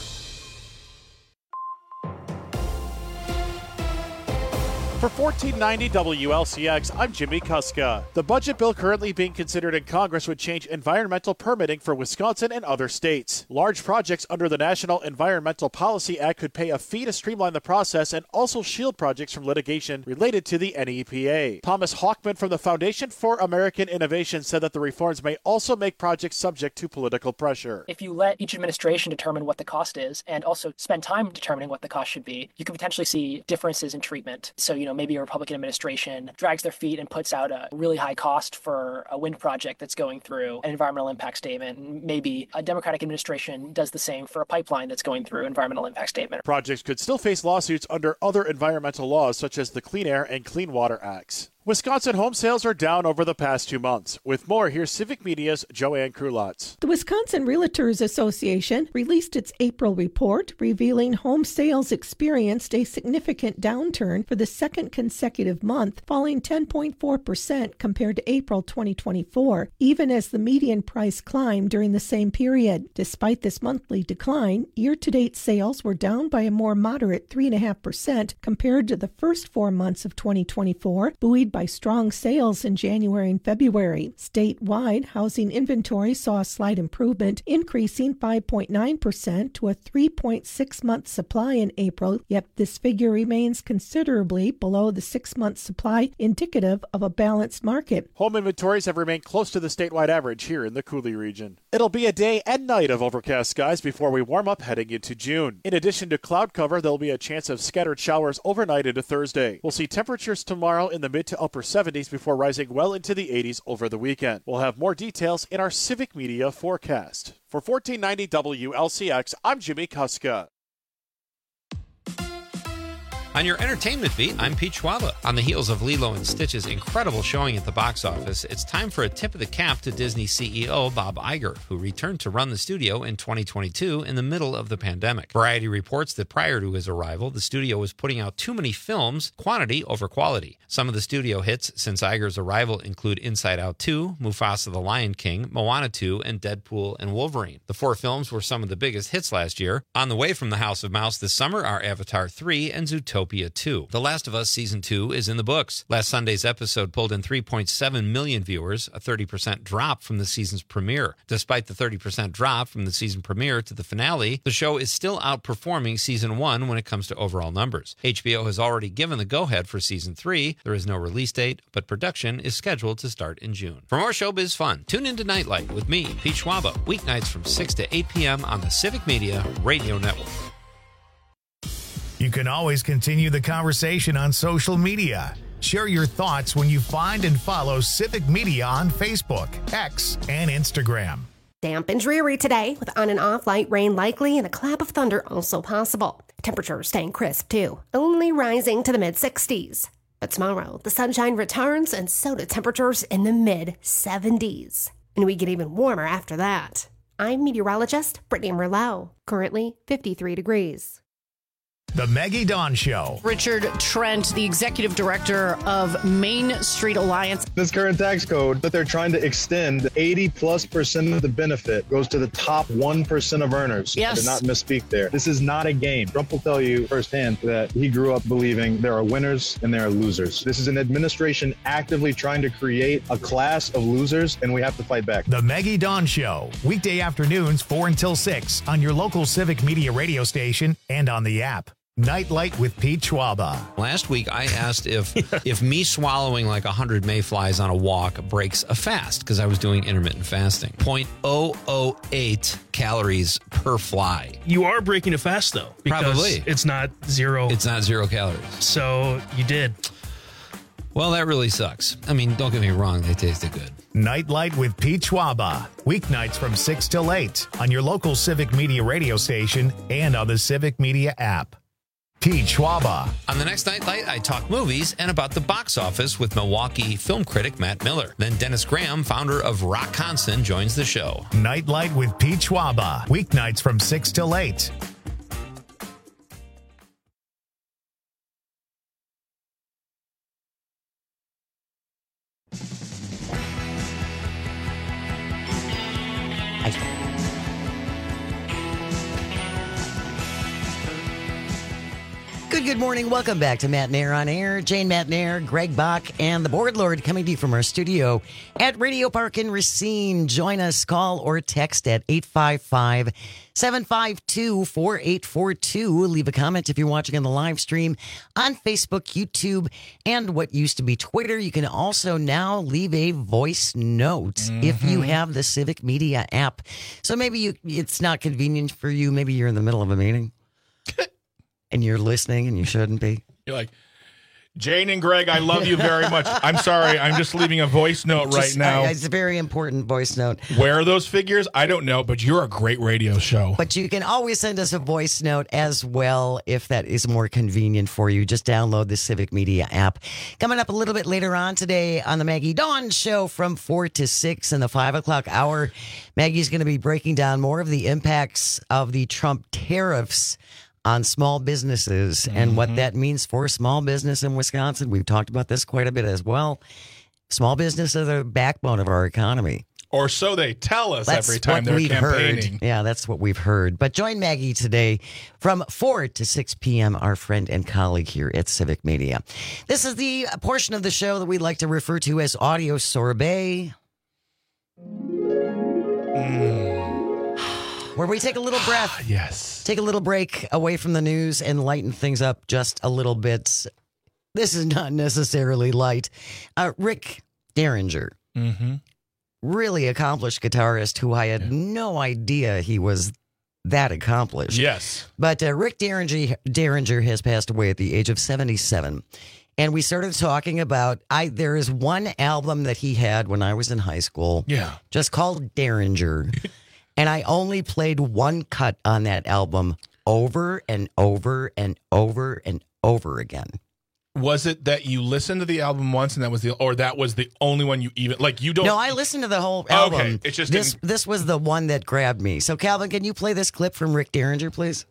S4: For fourteen ninety W L C X, I'm Jimmy Kuska. The budget bill currently being considered in Congress would change environmental permitting for Wisconsin and other states. Large projects under the National Environmental Policy Act could pay a fee to streamline the process and also shield projects from litigation related to the N E P A. Thomas Hawkman from the Foundation for American Innovation said that the reforms may also make projects subject to political pressure.
S22: If you let each administration determine what the cost is and also spend time determining what the cost should be, you can potentially see differences in treatment. So, you know, maybe a Republican administration drags their feet and puts out a really high cost for a wind project that's going through an environmental impact statement. And maybe a Democratic administration does the same for a pipeline that's going through environmental impact statement.
S4: Projects could still face lawsuits under other environmental laws such as the Clean Air and Clean Water Acts. Wisconsin home sales are down over the past two months. With more, here's Civic Media's Joanne Krulotz.
S5: The Wisconsin Realtors Association released its April report, revealing home sales experienced a significant downturn for the second consecutive month, falling ten point four percent compared to April twenty twenty-four, even as the median price climbed during the same period. Despite this monthly decline, year-to-date sales were down by a more moderate three point five percent compared to the first four months of twenty twenty-four, buoyed by strong sales in January and February. Statewide, housing inventory saw a slight improvement, increasing five point nine percent to a three point six month supply in April, yet this figure remains considerably below the six-month supply, indicative of a balanced market.
S4: Home inventories have remained close to the statewide average here in the Cooley region. It'll be a day and night of overcast skies before we warm up heading into June. In addition to cloud cover, there'll be a chance of scattered showers overnight into Thursday. We'll see temperatures tomorrow in the mid to upper seventies before rising well into the eighties over the weekend. We'll have more details in our Civic Media forecast. For fourteen ninety W L C X, I'm Jimmy Kuska.
S17: On your entertainment beat, I'm Pete Schwaba. On the heels of Lilo and Stitch's incredible showing at the box office, it's time for a tip of the cap to Disney C E O Bob Iger, who returned to run the studio in twenty twenty-two in the middle of the pandemic. Variety reports that prior to his arrival, the studio was putting out too many films, quantity over quality. Some of the studio hits since Iger's arrival include Inside Out two, Mufasa the Lion King, Moana two, and Deadpool and Wolverine. The four films were some of the biggest hits last year. On the way from the House of Mouse this summer are Avatar three and Zootopia two. The Last of Us Season two is in the books. Last Sunday's episode pulled in three point seven million viewers, a thirty percent drop from the season's premiere. Despite the thirty percent drop from the season premiere to the finale, the show is still outperforming Season one when it comes to overall numbers. H B O has already given the go-ahead for Season three. There is no release date, but production is scheduled to start in June. For more showbiz fun, tune into Nightlight with me, Pete Schwaba, weeknights from six to eight p.m. on the Civic Media Radio Network.
S1: You can always continue the conversation on social media. Share your thoughts when you find and follow Civic Media on Facebook, X, and Instagram.
S9: Damp and dreary today with on and off light rain likely and a clap of thunder also possible. Temperatures staying crisp too, only rising to the mid sixties. But tomorrow, the sunshine returns and so do temperatures in the mid seventies. And we get even warmer after that. I'm meteorologist Brittany Merlot, currently fifty-three degrees.
S1: The Maggie Dawn Show.
S12: Richard Trent, the executive director of Main Street Alliance.
S13: This current tax code that they're trying to extend, eighty plus percent of the benefit goes to the top one percent of earners.
S12: Yes.
S13: I did not misspeak there. This is not a game. Trump will tell you firsthand that he grew up believing there are winners and there are losers. This is an administration actively trying to create a class of losers, and we have to fight back.
S1: The Maggie Dawn Show. Weekday afternoons, four until six on your local Civic Media radio station and on the app. Nightlight with Pete Schwaba.
S17: Last week, I asked if if me swallowing like one hundred mayflies on a walk breaks a fast, because I was doing intermittent fasting. zero point zero zero eight calories per fly.
S2: You are breaking a fast, though. Because
S17: Probably.
S2: It's not zero.
S17: It's not zero calories.
S2: So you did.
S17: Well, that really sucks. I mean, don't get me wrong, they tasted good.
S1: Nightlight with Pete Schwaba. Weeknights from six till eight on your local Civic Media radio station and on the Civic Media app. Pete Schwaba.
S17: On the next Nightlight, I talk movies and about the box office with Milwaukee film critic Matt Miller. Then Dennis Graham, founder of Rockconson, joins the show.
S1: Nightlight with Pete Schwaba. Weeknights from six till eight.
S14: Good, good morning. Welcome back to Matt Nair on Air. Jane Matt Nair, Greg Bach, and the Board Lord coming to you from our studio at Radio Park in Racine. Join us, call or text at eight five five, seven five two, four eight four two. Leave a comment if you're watching on the live stream on Facebook, YouTube, and what used to be Twitter. You can also now leave a voice note mm-hmm. if you have the Civic Media app. So maybe you it's not convenient for you. Maybe you're in the middle of a meeting. And you're listening and you shouldn't be.
S15: You're like, Jane and Greg, I love you very much. I'm sorry. I'm just leaving a voice note
S14: Just,
S15: right now.
S14: I, it's a very important voice note.
S15: Where are those figures? I don't know, but you're a great radio show.
S14: But you can always send us a voice note as well if that is more convenient for you. Just download the Civic Media app. Coming up a little bit later on today on the Maggie Dawn Show from four to six in the five o'clock hour, Maggie's going to be breaking down more of the impacts of the Trump tariffs on small businesses mm-hmm. and what that means for small business in Wisconsin. We've talked about this quite a bit as well. Small business are the backbone of our economy.
S15: Or so they tell us
S14: that's
S15: every time they're
S14: we've
S15: campaigning.
S14: Heard. Yeah, that's what we've heard. But join Maggie today from four to six p.m., our friend and colleague here at Civic Media. This is the portion of the show that we like to refer to as Audio Sorbet. Mm. Where we take a little breath.
S15: Yes.
S14: Take a little break away from the news and lighten things up just a little bit. This is not necessarily light. Uh, Rick Derringer,
S15: mm-hmm.
S14: really accomplished guitarist who I had yeah. no idea he was that accomplished.
S15: Yes.
S14: But uh, Rick Derringer, Derringer has passed away at the age of seventy-seven. And we started talking about, I there is one album that he had when I was in high school.
S15: Yeah.
S14: Just called Derringer. And I only played one cut on that album over and over and over and over again.
S15: Was it that you listened to the album once and that was the, or that was the only one you even, like you don't?
S14: No, I listened to the whole album.
S15: Okay, it's just
S14: this. This was the one that grabbed me. So, Calvin, can you play this clip from Rick Derringer, please?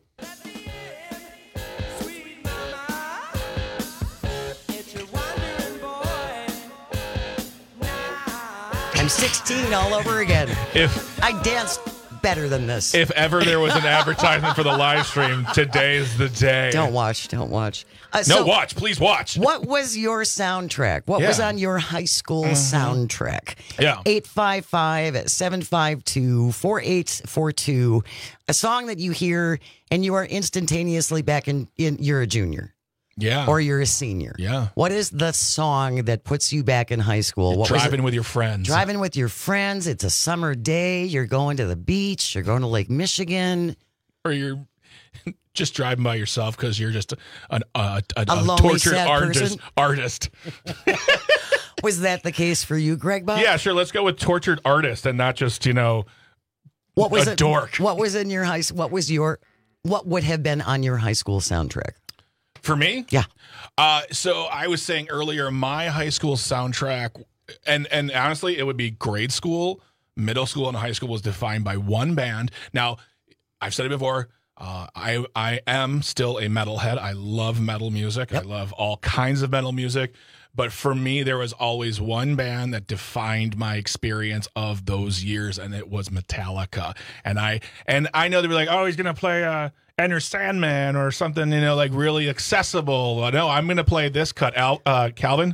S14: I'm sixteen all over again.
S15: If
S14: I danced better than this.
S15: If ever there was an advertisement for the live stream, today's the day.
S14: Don't watch. Don't watch. Uh,
S15: no,
S14: so
S15: watch. Please watch.
S14: What was your soundtrack? What
S15: yeah.
S14: was on your high school mm-hmm. soundtrack?
S15: Yeah.
S14: eight five five, seven five two, four eight four two. A song that you hear and you are instantaneously back in, in you're a junior.
S15: Yeah.
S14: Or you're a senior.
S15: Yeah.
S14: What is the song that puts you back in high school? What
S15: driving
S14: was
S15: with your friends.
S14: Driving with your friends. It's a summer day. You're going to the beach. You're going to Lake Michigan.
S15: Or you're just driving by yourself because you're just an, uh, a,
S14: a,
S15: a,
S14: lonely,
S15: tortured
S14: sad
S15: artist.
S14: person?
S15: artist.
S14: Was that the case for you, Greg Bob?
S15: Yeah, sure. Let's go with tortured artist and not just, you know,
S14: what was
S15: a
S14: it,
S15: dork.
S14: What was in your high What was your, what would have been on your high school soundtrack?
S15: For me?
S14: Yeah.
S15: Uh, so I was saying earlier, my high school soundtrack, and, and honestly, it would be grade school, middle school, and high school was defined by one band. Now, I've said it before, Uh, I I am still a metalhead. I love metal music. Yep. I love all kinds of metal music. But for me, there was always one band that defined my experience of those years, and it was Metallica. And I and I know they were like, oh, he's gonna play uh, Enter Sandman or something, you know, like really accessible. Uh, no, I'm gonna play this cut. Al, uh, Calvin.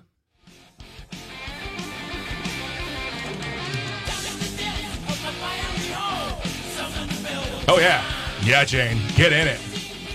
S15: Oh yeah, yeah, Jane, get in it.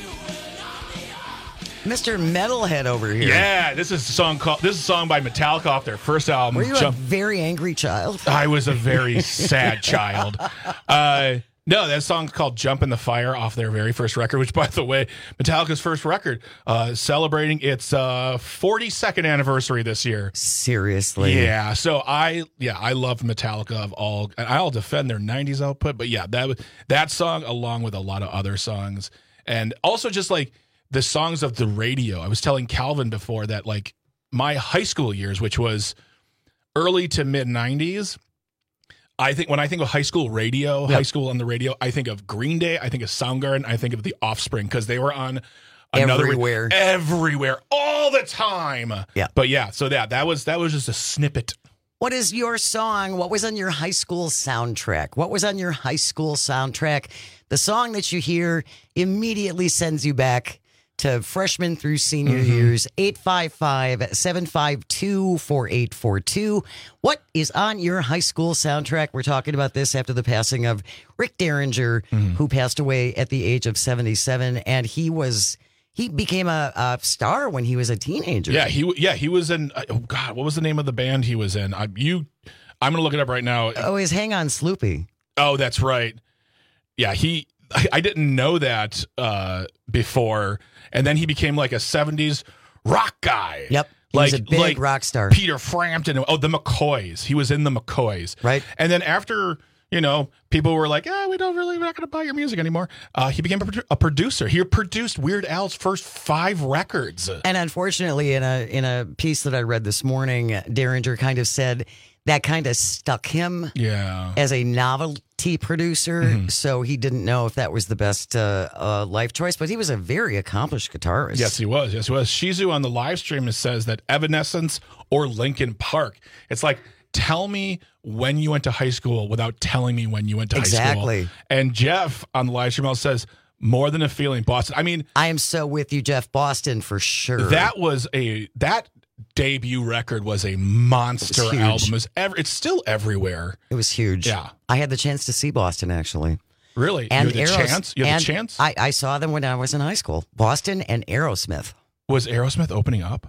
S14: Mister Metalhead over here.
S15: Yeah, this is a song called. This is a song by Metallica off their first album.
S14: Were you
S15: Jump-
S14: a very angry child?
S15: I was a very sad child. Uh, no, that song's called "Jump in the Fire" off their very first record. Which, by the way, Metallica's first record, uh, celebrating its uh, forty-second anniversary this year.
S14: Seriously?
S15: Yeah. So I, yeah, I love Metallica of all, and I'll defend their nineties output. But yeah, that that song, along with a lot of other songs, and also just like the songs of the radio. I was telling Calvin before that, like, my high school years, which was early to mid nineties, I think when I think of high school radio, yep. high school on the radio, I think of Green Day, I think of Soundgarden, I think of The Offspring, because they were on another
S14: everywhere,
S15: everywhere, all the time.
S14: Yeah.
S15: But yeah, so that that was that was just a snippet.
S14: What is your song? What was on your high school soundtrack? What was on your high school soundtrack? The song that you hear immediately sends you back to freshman through senior mm-hmm. years. Eight five five, seven five two, four eight four two. What is on your high school soundtrack? We're talking about this after the passing of Rick Derringer, mm-hmm. who passed away at the age of seventy-seven, and he was he became a, a star when he was a teenager.
S15: Yeah, he yeah he was in. Oh God, what was the name of the band he was in? I, you, I'm gonna look it up right now.
S14: Oh, is Hang On Sloopy?
S15: Oh, that's right. Yeah, he. I, I didn't know that uh, before. And then he became like a seventies rock guy.
S14: Yep. He
S15: like,
S14: was a big
S15: like
S14: rock star.
S15: Peter Frampton. Oh, the McCoys. He was in the McCoys.
S14: Right.
S15: And then after, you know, people were like, yeah, we don't really, we're not going to buy your music anymore. Uh, he became a, a producer. He produced Weird Al's first five records.
S14: And unfortunately, in a in a piece that I read this morning, Derringer kind of said that kind of stuck him
S15: yeah.
S14: as a novelty producer. Mm-hmm. So he didn't know if that was the best uh, uh, life choice, but he was a very accomplished guitarist.
S15: Yes, he was. Yes, he was. Shizu on the live stream says that Evanescence or Linkin Park. It's like, tell me when you went to high school without telling me when you went to
S14: exactly.
S15: high school. And Jeff on the live stream also says, More Than a Feeling, Boston. I mean,
S14: I am so with you, Jeff. Boston for sure.
S15: That was a, that debut record was a monster
S14: it
S15: album. It was ev- it's still everywhere.
S14: It was huge.
S15: Yeah.
S14: I had the chance to see Boston, actually.
S15: Really?
S14: And
S15: you had the
S14: Aeros-
S15: chance? You had
S14: and
S15: the chance?
S14: I, I saw them when I was in high school. Boston and Aerosmith.
S15: Was Aerosmith opening up?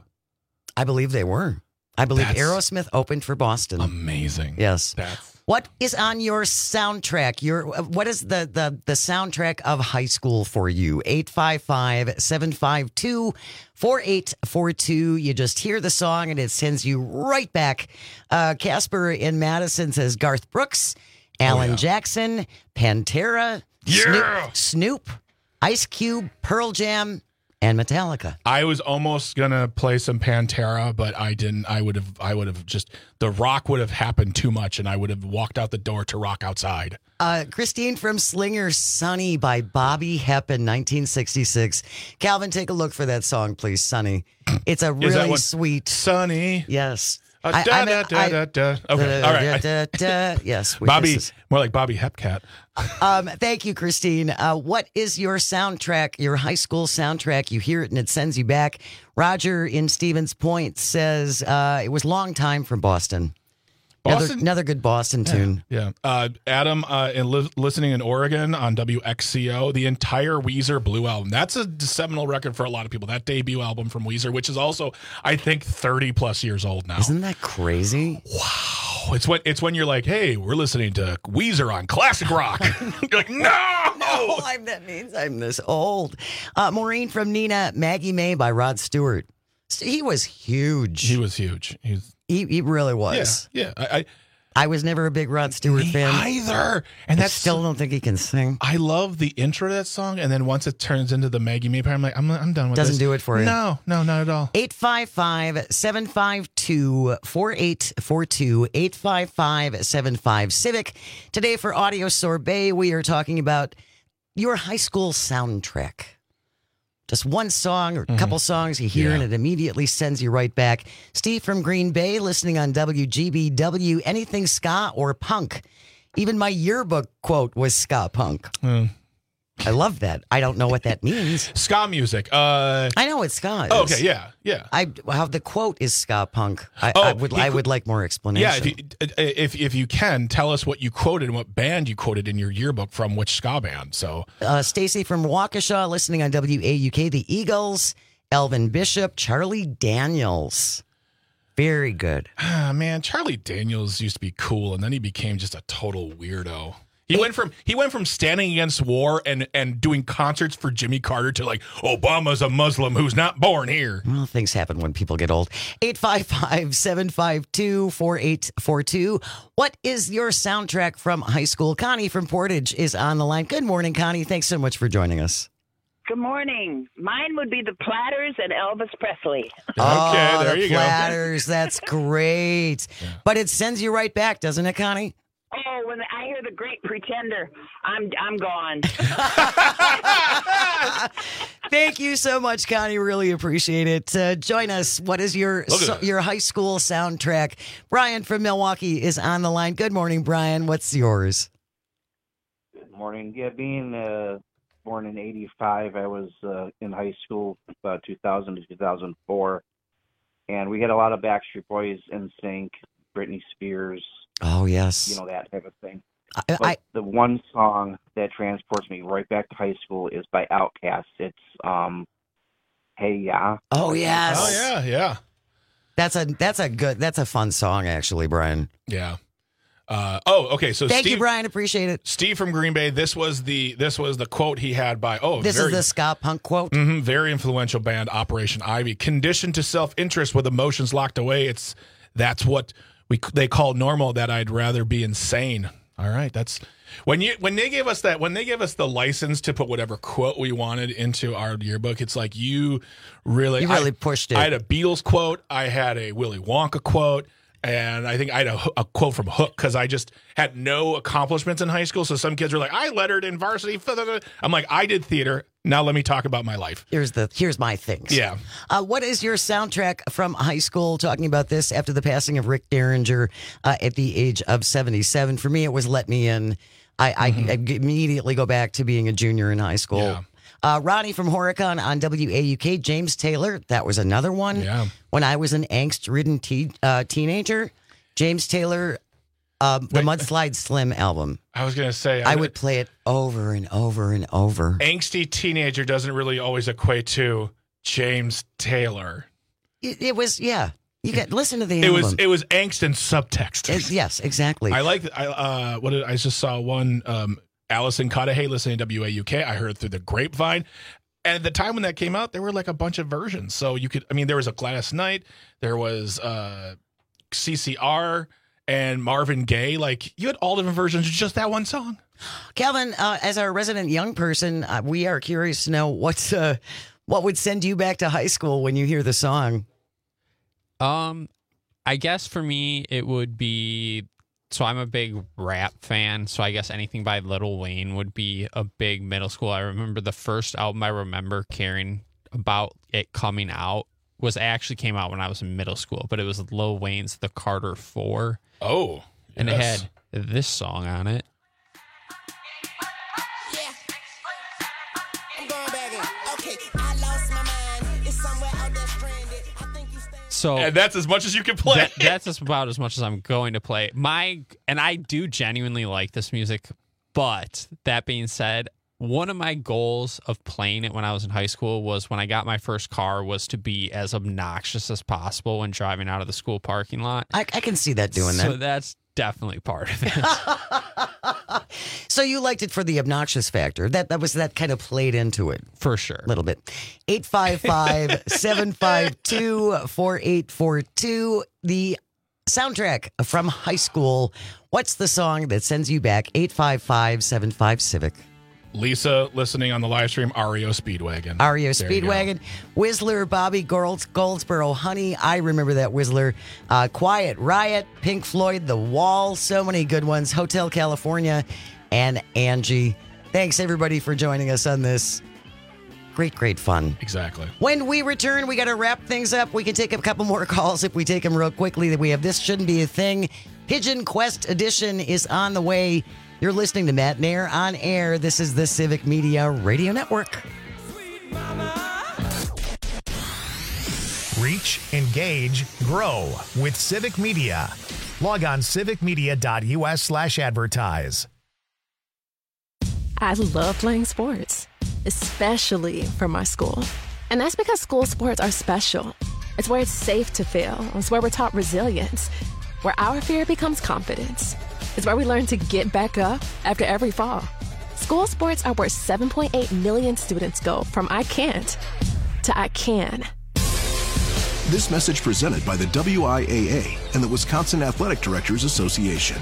S14: I believe they were. I believe
S15: That's
S14: Aerosmith opened for Boston.
S15: Amazing.
S14: Yes.
S15: That's
S14: What is on your soundtrack? Your what is the the the soundtrack of high school for you? eight five five, seven five two, four eight four two. You just hear the song and it sends you right back. Uh, Casper in Madison says Garth Brooks, Alan
S15: oh, yeah.
S14: Jackson, Pantera,
S15: Yeah.
S14: Snoop, Snoop, Ice Cube, Pearl Jam, and Metallica.
S15: I was almost gonna play some Pantera, but I didn't. I would have. I would have just. The rock would have happened too much, and I would have walked out the door to rock outside.
S14: Uh, Christine from Slinger, "Sunny" by Bobby Hep in nineteen sixty-six. Calvin, take a look for that song, please. "Sunny." It's a
S15: Is that
S14: really
S15: what-
S14: sweet.
S15: Sunny.
S14: Yes.
S15: Uh,
S14: I-
S15: da,
S14: I'm-
S15: da, da,
S14: I-
S15: da, da. Okay, all right.
S14: Da, da, da. Yes. we-
S15: Bobby,
S14: this is-
S15: more like Bobby Hepcat.
S14: Um, thank you, Christine. Uh, what is your soundtrack, your high school soundtrack? You hear it and it sends you back. Roger in Stevens Point says uh, it was Long Time from Boston. Another,
S15: Boston?
S14: another good Boston tune.
S15: Yeah. Uh, Adam, uh, in li- listening in Oregon on W X C O, the entire Weezer Blue album. That's a seminal record for a lot of people. That debut album from Weezer, which is also, I think, thirty plus years old now.
S14: Isn't that crazy?
S15: Wow. It's when it's when you're like, hey, we're listening to Weezer on classic rock. You're like, no,
S14: no, I'm, that means I'm this old. Uh, Maureen from Nina, Maggie May by Rod Stewart. He was huge.
S15: He was huge. He's
S14: He he really was.
S15: Yeah, yeah. I, I
S14: I was never a big Rod Stewart
S15: me
S14: fan
S15: either. And
S14: I
S15: that's
S14: still don't think he can sing.
S15: I love the intro to that song, and then once it turns into the Maggie May part, I'm like, I'm I'm done with
S14: Doesn't
S15: this.
S14: do it for you.
S15: No, no, not at all.
S14: eight five five, seven five two, four eight four two, eight five five seven five Civic. Today for Audio Sorbet, we are talking about your high school soundtrack. Just one song or a couple songs you hear
S15: Yeah.
S14: and it immediately sends you right back. Steve from Green Bay listening on W G B W. Anything ska or punk. Even my yearbook quote was ska punk.
S15: Mm.
S14: I love that. I don't know what that means.
S15: Ska music. Uh,
S14: I know what ska is.
S15: oh, okay, yeah, yeah.
S14: I how the quote is ska punk. I,
S15: Oh,
S14: I would
S15: he-
S14: I would like more explanation.
S15: Yeah, if you, if if you can, tell us what you quoted and what band you quoted in your yearbook from which ska band. So
S14: Uh, Stacy from Waukesha listening on W A U K. The Eagles, Elvin Bishop, Charlie Daniels. Very good.
S15: Ah, man, Charlie Daniels used to be cool, and then he became just a total weirdo. He went from he went from standing against war and, and doing concerts for Jimmy Carter to like Obama's a Muslim who's not born here.
S14: Well, things happen when people get old. eight five five, seven five two, four eight four two. What is your soundtrack from high school? Connie from Portage is on the line. Good morning, Connie. Thanks so much for joining us.
S6: Good morning. Mine would be the Platters and Elvis Presley.
S14: Oh,
S15: there
S14: the
S15: you go.
S14: Platters. That's great. But it sends you right back, doesn't it, Connie?
S6: Oh, when I hear the Great Pretender, I'm I'm gone.
S14: Thank you so much, Connie. Really appreciate it. Uh, join us. What is your
S15: Look at
S14: so,
S15: that.
S14: your high school soundtrack? Brian from Milwaukee is on the line. Good morning, Brian. What's yours?
S8: Good morning. Yeah, being uh, born in eighty-five, I was uh, in high school about two thousand to two thousand four, and we had a lot of Backstreet Boys, N Sync, Britney Spears,
S14: Oh, yes.
S8: you know, that type of thing.
S14: I,
S8: But
S14: I,
S8: the one song that transports me right back to high school is by Outkast. It's um, Hey Ya.
S14: oh, yes.
S15: Oh yeah, yeah,
S14: That's a that's a good that's a fun song, actually, Brian.
S15: yeah. Uh, oh, okay. So
S14: Thank
S15: Steve,
S14: you, Brian. Appreciate it.
S15: Steve from Green Bay. This was the this was the quote he had by oh
S14: This
S15: very,
S14: is the ska punk quote.
S15: mhm, very influential band Operation Ivy. Conditioned to self interest with emotions locked away. It's that's what we they call normal. That I'd rather be insane. All right, that's when you when they gave us that when they gave us the license to put whatever quote we wanted into our yearbook. It's like you really
S14: You really
S15: I,
S14: pushed it.
S15: I had a Beatles quote. I had a Willy Wonka quote. And I think I had a, a quote from Hook because I just had no accomplishments in high school. So some kids were like, I lettered in varsity. I'm like, I did theater. Now let me talk about my life.
S14: Here's the here's my things.
S15: Yeah.
S14: Uh, what is your soundtrack from high school? Talking about this after the passing of Rick Derringer uh, at the age of seventy-seven. For me, it was Let Me In. I, I, I immediately go back to being a junior in high school.
S15: Yeah.
S14: Uh, Ronnie from Horicon on W A U K. James Taylor, that was another one.
S15: Yeah.
S14: When I was an angst-ridden te- uh, teenager, James Taylor, um, the Mudslide Slim album.
S15: I was going to say,
S14: I would play it over and over and over.
S15: angsty teenager doesn't really always equate to James Taylor.
S14: It, it was, yeah. You got listen to the
S15: It
S14: album.
S15: was it was angst and subtext.
S14: It- yes, exactly.
S15: I like I uh what did, I just saw one um Allison Cudahy listening to W A U K. I heard it through the grapevine. And at the time when that came out, there were like a bunch of versions. So you could I mean there was a Gladys Knight, there was uh C C R and Marvin Gaye. Like you had all different versions of just that one song.
S14: Calvin, uh, as our resident young person, uh, we are curious to know what's uh, what would send you back to high school when you hear the song.
S23: Um, I guess for me it would be. So I'm a big rap fan, so I guess anything by Lil Wayne would be a big middle school. I remember the first album I remember caring about it coming out was actually came out when I was in middle school, but it was Lil Wayne's The Carter Four.
S15: Oh,
S23: and
S15: yes.
S23: it had this song on it. So
S15: and that's as much as you can play.
S23: That, that's as about as much as I'm going to play. My and I do genuinely like this music, but that being said, one of my goals of playing it when I was in high school was when I got my first car was to be as obnoxious as possible when driving out of the school parking lot.
S14: I, I can see that doing
S23: So
S14: that.
S23: that's definitely part of it.
S14: So you liked it for the obnoxious factor. That that was that kind of played into it.
S23: For sure.
S14: A little bit. eight five five, seven five two, four eight four two. The soundtrack from high school. What's the song that sends you back? eight five five, seven five Civic.
S15: Lisa listening on the live stream, R E O Speedwagon.
S14: R E O
S15: There you go.
S14: Speedwagon, Whistler, Bobby Golds, Goldsboro, Honey. I remember that Whistler. Uh, Quiet Riot, Pink Floyd, The Wall. So many good ones. Hotel California and Angie. Thanks, everybody, for joining us on this. Great, great fun.
S15: Exactly.
S14: When we return, we got to wrap things up. We can take a couple more calls if we take them real quickly. We have This Shouldn't Be a Thing. Pigeon Quest Edition is on the way. You're listening to Matt Nair on air. This is the Civic Media Radio Network.
S1: Reach, engage, grow with Civic Media. Log on civicmedia.us slash advertise.
S10: I love playing sports, especially for my school. And that's because school sports are special. It's where it's safe to fail. It's where we're taught resilience, where our fear becomes confidence. It's where we learn to get back up after every fall. School sports are where seven point eight million students go from I can't to I can.
S11: This message presented by the W I A A and the Wisconsin Athletic Directors Association.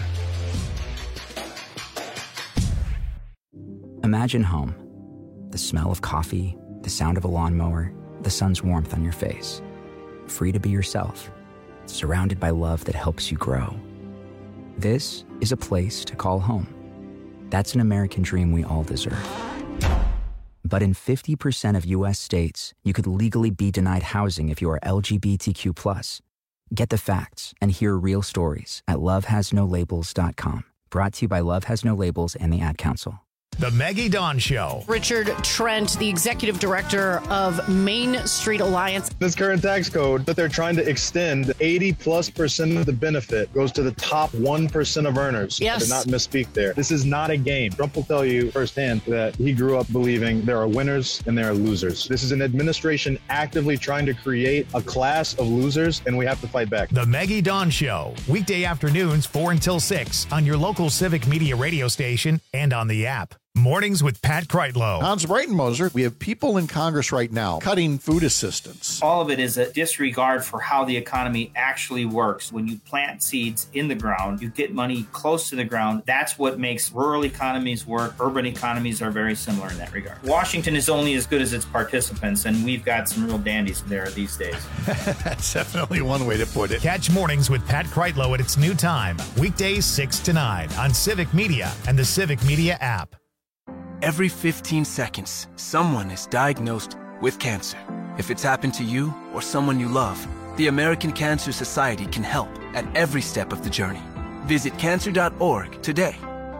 S18: Imagine home. The smell of coffee, the sound of a lawnmower, the sun's warmth on your face. Free to be yourself, surrounded by love that helps you grow. This is a place to call home. That's an American dream we all deserve. But in fifty percent of U S states, you could legally be denied housing if you are L G B T Q plus. Get the facts and hear real stories at love has no labels dot com. Brought to you by Love Has No Labels and the Ad Council.
S1: The Maggie Dawn Show.
S12: Richard Trent, the executive director of Main Street Alliance.
S13: This current tax code that they're trying to extend, eighty plus percent of the benefit goes to the top one percent of earners.
S12: Yes.
S13: I did not misspeak there. This is not a game. Trump will tell you firsthand that he grew up believing there are winners and there are losers. This is an administration actively trying to create a class of losers, and we have to fight back.
S1: The Maggie Dawn Show. Weekday afternoons, four until six on your local Civic Media radio station and on the app. Mornings with Pat Kreitlow.
S24: Hans Breitenmoser, we have people in Congress right now cutting food assistance.
S25: All of it is a disregard for how the economy actually works. When you plant seeds in the ground, you get money close to the ground. That's what makes rural economies work. Urban economies are very similar in that regard. Washington is only as good as its participants, and we've got some real dandies there these days.
S24: That's definitely one way to put it.
S1: Catch Mornings with Pat Kreitlow at its new time, weekdays six to nine on Civic Media and the Civic Media app.
S26: Every fifteen seconds, someone is diagnosed with cancer. If it's happened to you or someone you love, the American Cancer Society can help at every step of the journey. Visit cancer dot org today.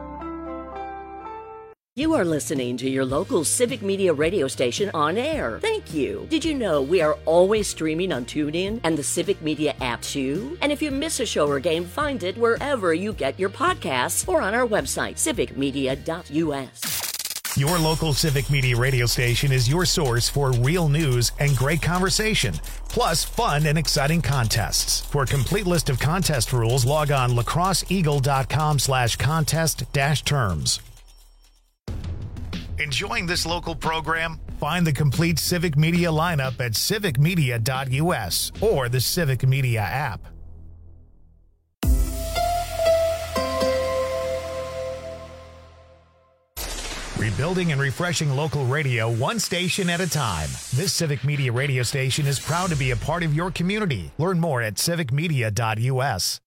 S20: You are listening to your local Civic Media radio station on air. Thank you. Did you know we are always streaming on TuneIn and the Civic Media app too? And if you miss a show or game, find it wherever you get your podcasts or on our website, civic media dot U S.
S1: Your local Civic Media radio station is your source for real news and great conversation, plus fun and exciting contests. For a complete list of contest rules, log on lacrosseeagle.com slash contest dash terms. Enjoying this local program? Find the complete Civic Media lineup at civic media dot U S or the Civic Media app. Rebuilding and refreshing local radio one station at a time. This Civic Media radio station is proud to be a part of your community. Learn more at civic media dot U S.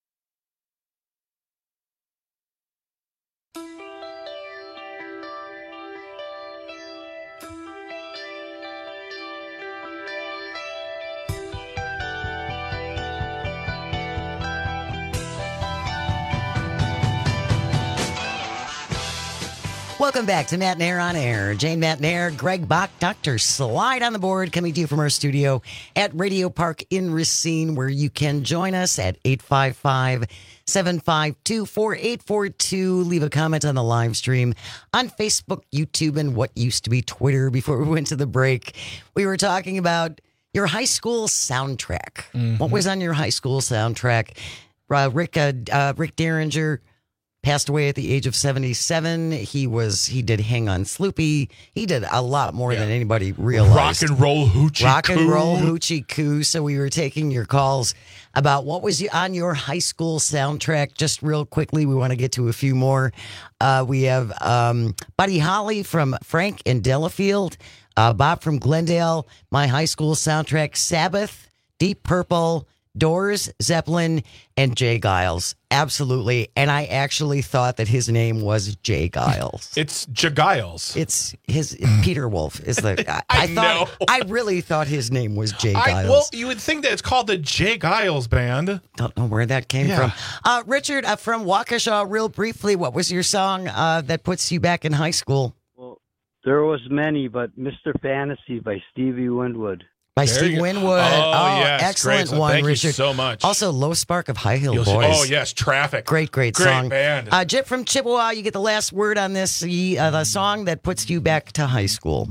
S14: Welcome back to Matt Nair on Air. Jane Matt Nair, Greg Bach, Doctor Slide on the board, coming to you from our studio at Radio Park in Racine, where you can join us at eight five five, seven five two, four eight four two. Leave a comment on the live stream on Facebook, YouTube, and what used to be Twitter before we went to the break. We were talking about your high school soundtrack. Mm-hmm. What was on your high school soundtrack? Uh, Rick, uh, uh, Rick Derringer passed away at the age of seventy-seven. He was he did Hang on Sloopy. He did a lot more yeah. than anybody realized.
S15: Rock and roll hoochie
S14: Rock
S15: coo.
S14: and roll hoochie coo. So we were taking your calls about what was on your high school soundtrack. Just real quickly, we want to get to a few more. Uh, we have um, Buddy Holly from Frank and Delafield. Uh, Bob from Glendale. My high school soundtrack, Sabbath, Deep Purple, Doors, Zeppelin, and Jay Giles. Absolutely. And I actually thought that his name was Jay Giles.
S15: It's Jay Giles.
S14: It's his Peter Wolf is the I,
S15: I
S14: I thought
S15: know.
S14: I really thought his name was Jay
S15: I,
S14: Giles.
S15: well, you would think that it's called the Jay Giles Band.
S14: Don't know where that came
S15: Yeah.
S14: from. Uh, Richard, uh, from Waukesha, real briefly, what was your song uh, that puts you back in high school?
S3: There was many, but Mister Fantasy by Stevie Winwood.
S14: By
S15: There
S14: Steve
S15: you go.
S14: Winwood.
S15: Oh, yes.
S14: Excellent
S15: Great.
S14: one,
S15: Thank you
S14: Richard.
S15: so much.
S14: Also, Low Spark of High Heel
S15: You'll-
S14: Boys.
S15: Oh, yes. Traffic.
S14: Great, great,
S15: Great
S14: song.
S15: band.
S14: Uh, Jip from Chippewa, you get the last word on this. The, uh, the song that puts you back to high school.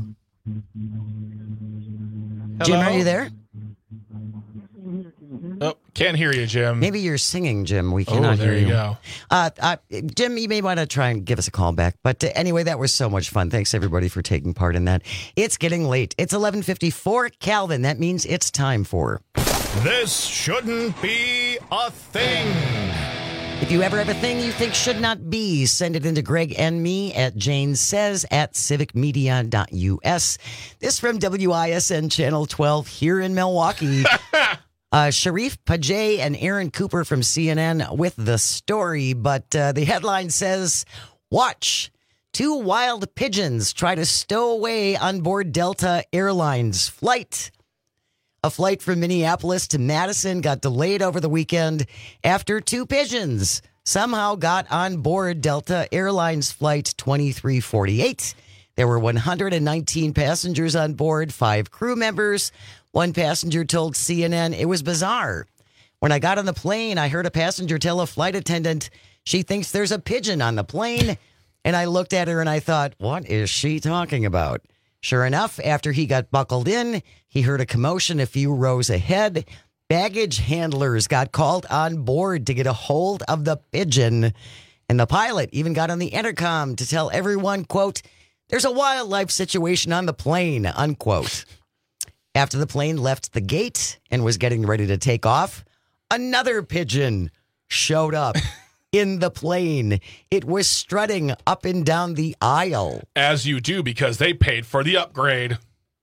S14: Jim, are you there?
S15: Oh, can't hear you, Jim.
S14: Maybe you're singing, Jim. We
S15: Oh,
S14: cannot
S15: there
S14: hear
S15: you
S14: you.
S15: go.
S14: Uh, uh, Jim, you may want to try and give us a call back. But uh, anyway, that was so much fun. Thanks, everybody, for taking part in that. It's getting late. It's eleven fifty-four. Calvin, that means it's time for...
S1: This shouldn't be a thing.
S14: If you ever have a thing you think should not be, send it into Greg and me at Jane Says at civic media dot U S. This from W I S N Channel twelve here in Milwaukee. Uh, Sharif Pajay and Aaron Cooper from C N N with the story, but uh, the headline says, watch, two wild pigeons try to stow away on board Delta Airlines flight. A flight from Minneapolis to Madison got delayed over the weekend after two pigeons somehow got on board Delta Airlines flight twenty-three forty-eight. There were one hundred nineteen passengers on board, five crew members. One passenger told C N N it was bizarre. When I got on the plane, I heard a passenger tell a flight attendant she thinks there's a pigeon on the plane. And I looked at her and I thought, what is she talking about? Sure enough, after he got buckled in, he heard a commotion a few rows ahead. Baggage handlers got called on board to get a hold of the pigeon. And the pilot even got on the intercom to tell everyone, quote, there's a wildlife situation on the plane, unquote. After the plane left the gate and was getting ready to take off, another pigeon showed up in the plane. It was strutting up and down the aisle.
S15: As you do, because they paid for the upgrade.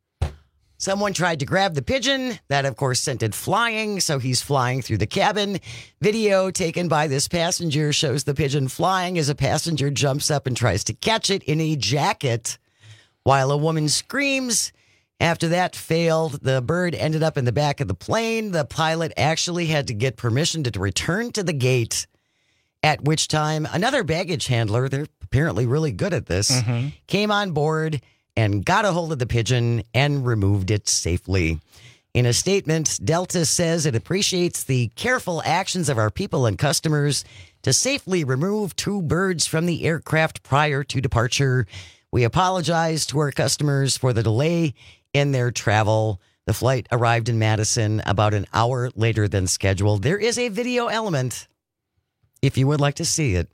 S14: Someone tried to grab the pigeon. That, of course, sent it flying, so he's flying through the cabin. Video taken by this passenger shows the pigeon flying as a passenger jumps up and tries to catch it in a jacket while a woman screams. After that failed, the bird ended up in the back of the plane. The pilot actually had to get permission to return to the gate, at which time another baggage handler, they're apparently really good at this,
S15: Mm-hmm.
S14: came on board and got a hold of the pigeon and removed it safely. In a statement, Delta says it appreciates the careful actions of our people and customers to safely remove two birds from the aircraft prior to departure. We apologize to our customers for the delay in their travel. The flight arrived in Madison about an hour later than scheduled. There is a video element if you would like to see it.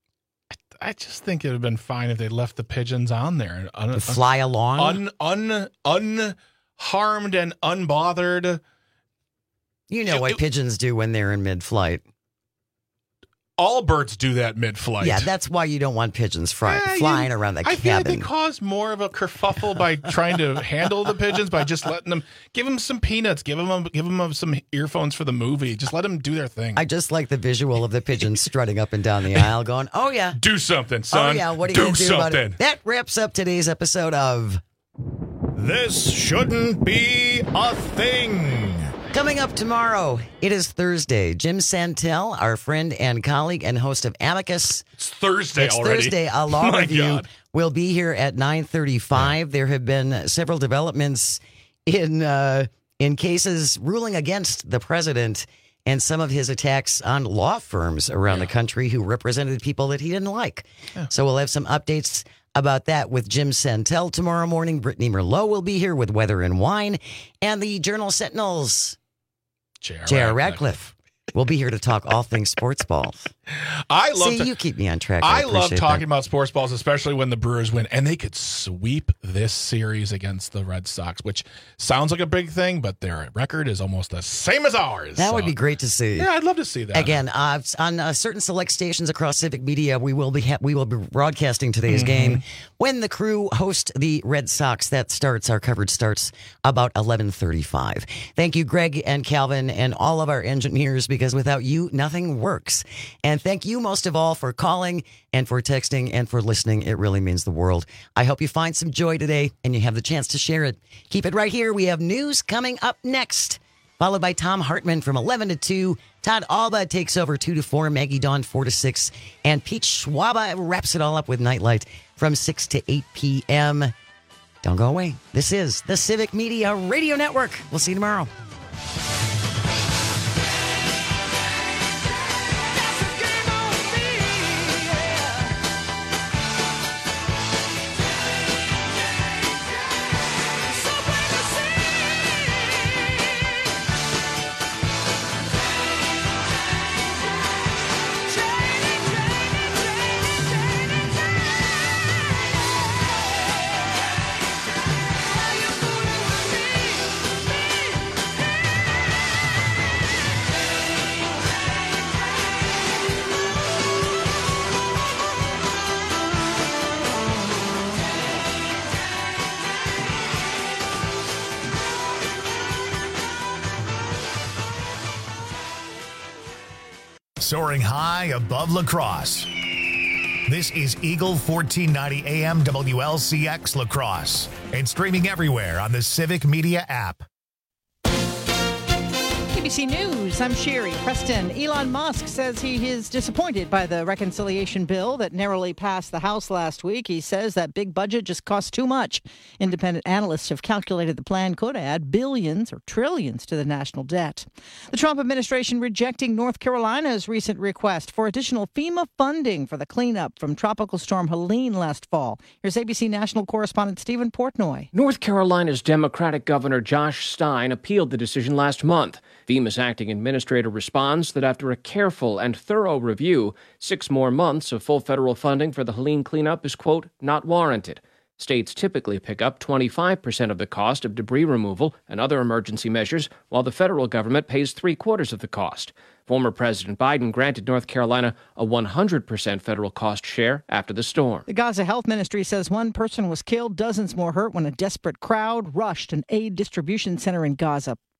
S15: I just think it would have been fine if they left the pigeons on there. Un-
S14: To fly along?
S15: Un, un, unharmed and unbothered.
S14: You know what pigeons do when they're in mid-flight.
S15: All birds do that mid-flight.
S14: Yeah, that's why you don't want pigeons fly,
S15: Yeah,
S14: flying
S15: you-
S14: around the
S15: I feel like
S14: cabin.
S15: they cause more of a kerfuffle by trying to handle the pigeons by just letting them, give them some peanuts, give them, give them some earphones for the movie. Just let them do their thing.
S14: I just like the visual of the pigeons strutting up and down the aisle going, oh yeah.
S15: Do something, son.
S14: Oh yeah, what are you
S15: do
S14: going to do about
S15: something.
S14: it? That wraps up today's episode of
S1: This shouldn't be a thing.
S14: Coming up tomorrow, it is Thursday. Jim Santel, our friend and colleague and host of Amicus.
S15: It's Thursday
S14: It's
S15: already.
S14: Thursday. A law
S15: My
S14: review
S15: God.
S14: will be here at nine thirty-five. There have been several developments in uh, in cases ruling against the president and some of his attacks on law firms around the country who represented people that he didn't like. So we'll have some updates about that with Jim Santel tomorrow morning. Brittany Merlot will be here with Weather and Wine. And the Journal Sentinel's J R. Radcliffe will be here to talk all things sports balls.
S15: I love
S14: See,
S15: to,
S14: you keep me on track. I,
S15: I love
S14: appreciate
S15: talking
S14: that.
S15: about sports balls, especially when the Brewers win, and they could sweep this series against the Red Sox, which sounds like a big thing, but their record is almost the same as ours.
S14: That
S15: so.
S14: would be great to see.
S15: Yeah, I'd love to see that.
S14: Again, uh, on uh, certain select stations across Civic Media, we will be ha- we will be broadcasting today's
S15: Mm-hmm.
S14: game when the Crew host the Red Sox. That starts our coverage starts about eleven thirty-five. Thank you, Greg and Calvin, and all of our engineers, because without you, nothing works. And thank you most of all for calling and for texting and for listening. It really means the world. I hope you find some joy today and you have the chance to share it. Keep it right here. We have news coming up next, followed by Tom Hartman from eleven to two. Todd Alba takes over two to four. Maggie Dawn four to six. And Pete Schwaba wraps it all up with Nightlight from six to eight p.m. Don't go away. This is the Civic Media Radio Network. We'll see you tomorrow.
S1: Soaring high above La Crosse. This is Eagle fourteen ninety A M W L C X La Crosse and streaming everywhere on the Civic Media app.
S5: A B C News, I'm Sherry Preston. Elon Musk says he is disappointed by the reconciliation bill that narrowly passed the House last week. He says that big budget just costs too much. Independent analysts have calculated the plan could add billions or trillions to the national debt. The Trump administration rejecting North Carolina's recent request for additional FEMA funding for the cleanup from Tropical Storm Helene last fall. Here's A B C national correspondent Stephen Portnoy.
S7: North Carolina's Democratic Governor Josh Stein appealed the decision last month. FEMA's acting administrator responds that after a careful and thorough review, six more months of full federal funding for the Helene cleanup is, quote, not warranted. States typically pick up twenty-five percent of the cost of debris removal and other emergency measures, while the federal government pays three-quarters of the cost. Former President Biden granted North Carolina a one hundred percent federal cost share after the storm.
S5: The Gaza Health Ministry says one person was killed, dozens more hurt when a desperate crowd rushed an aid distribution center in Gaza.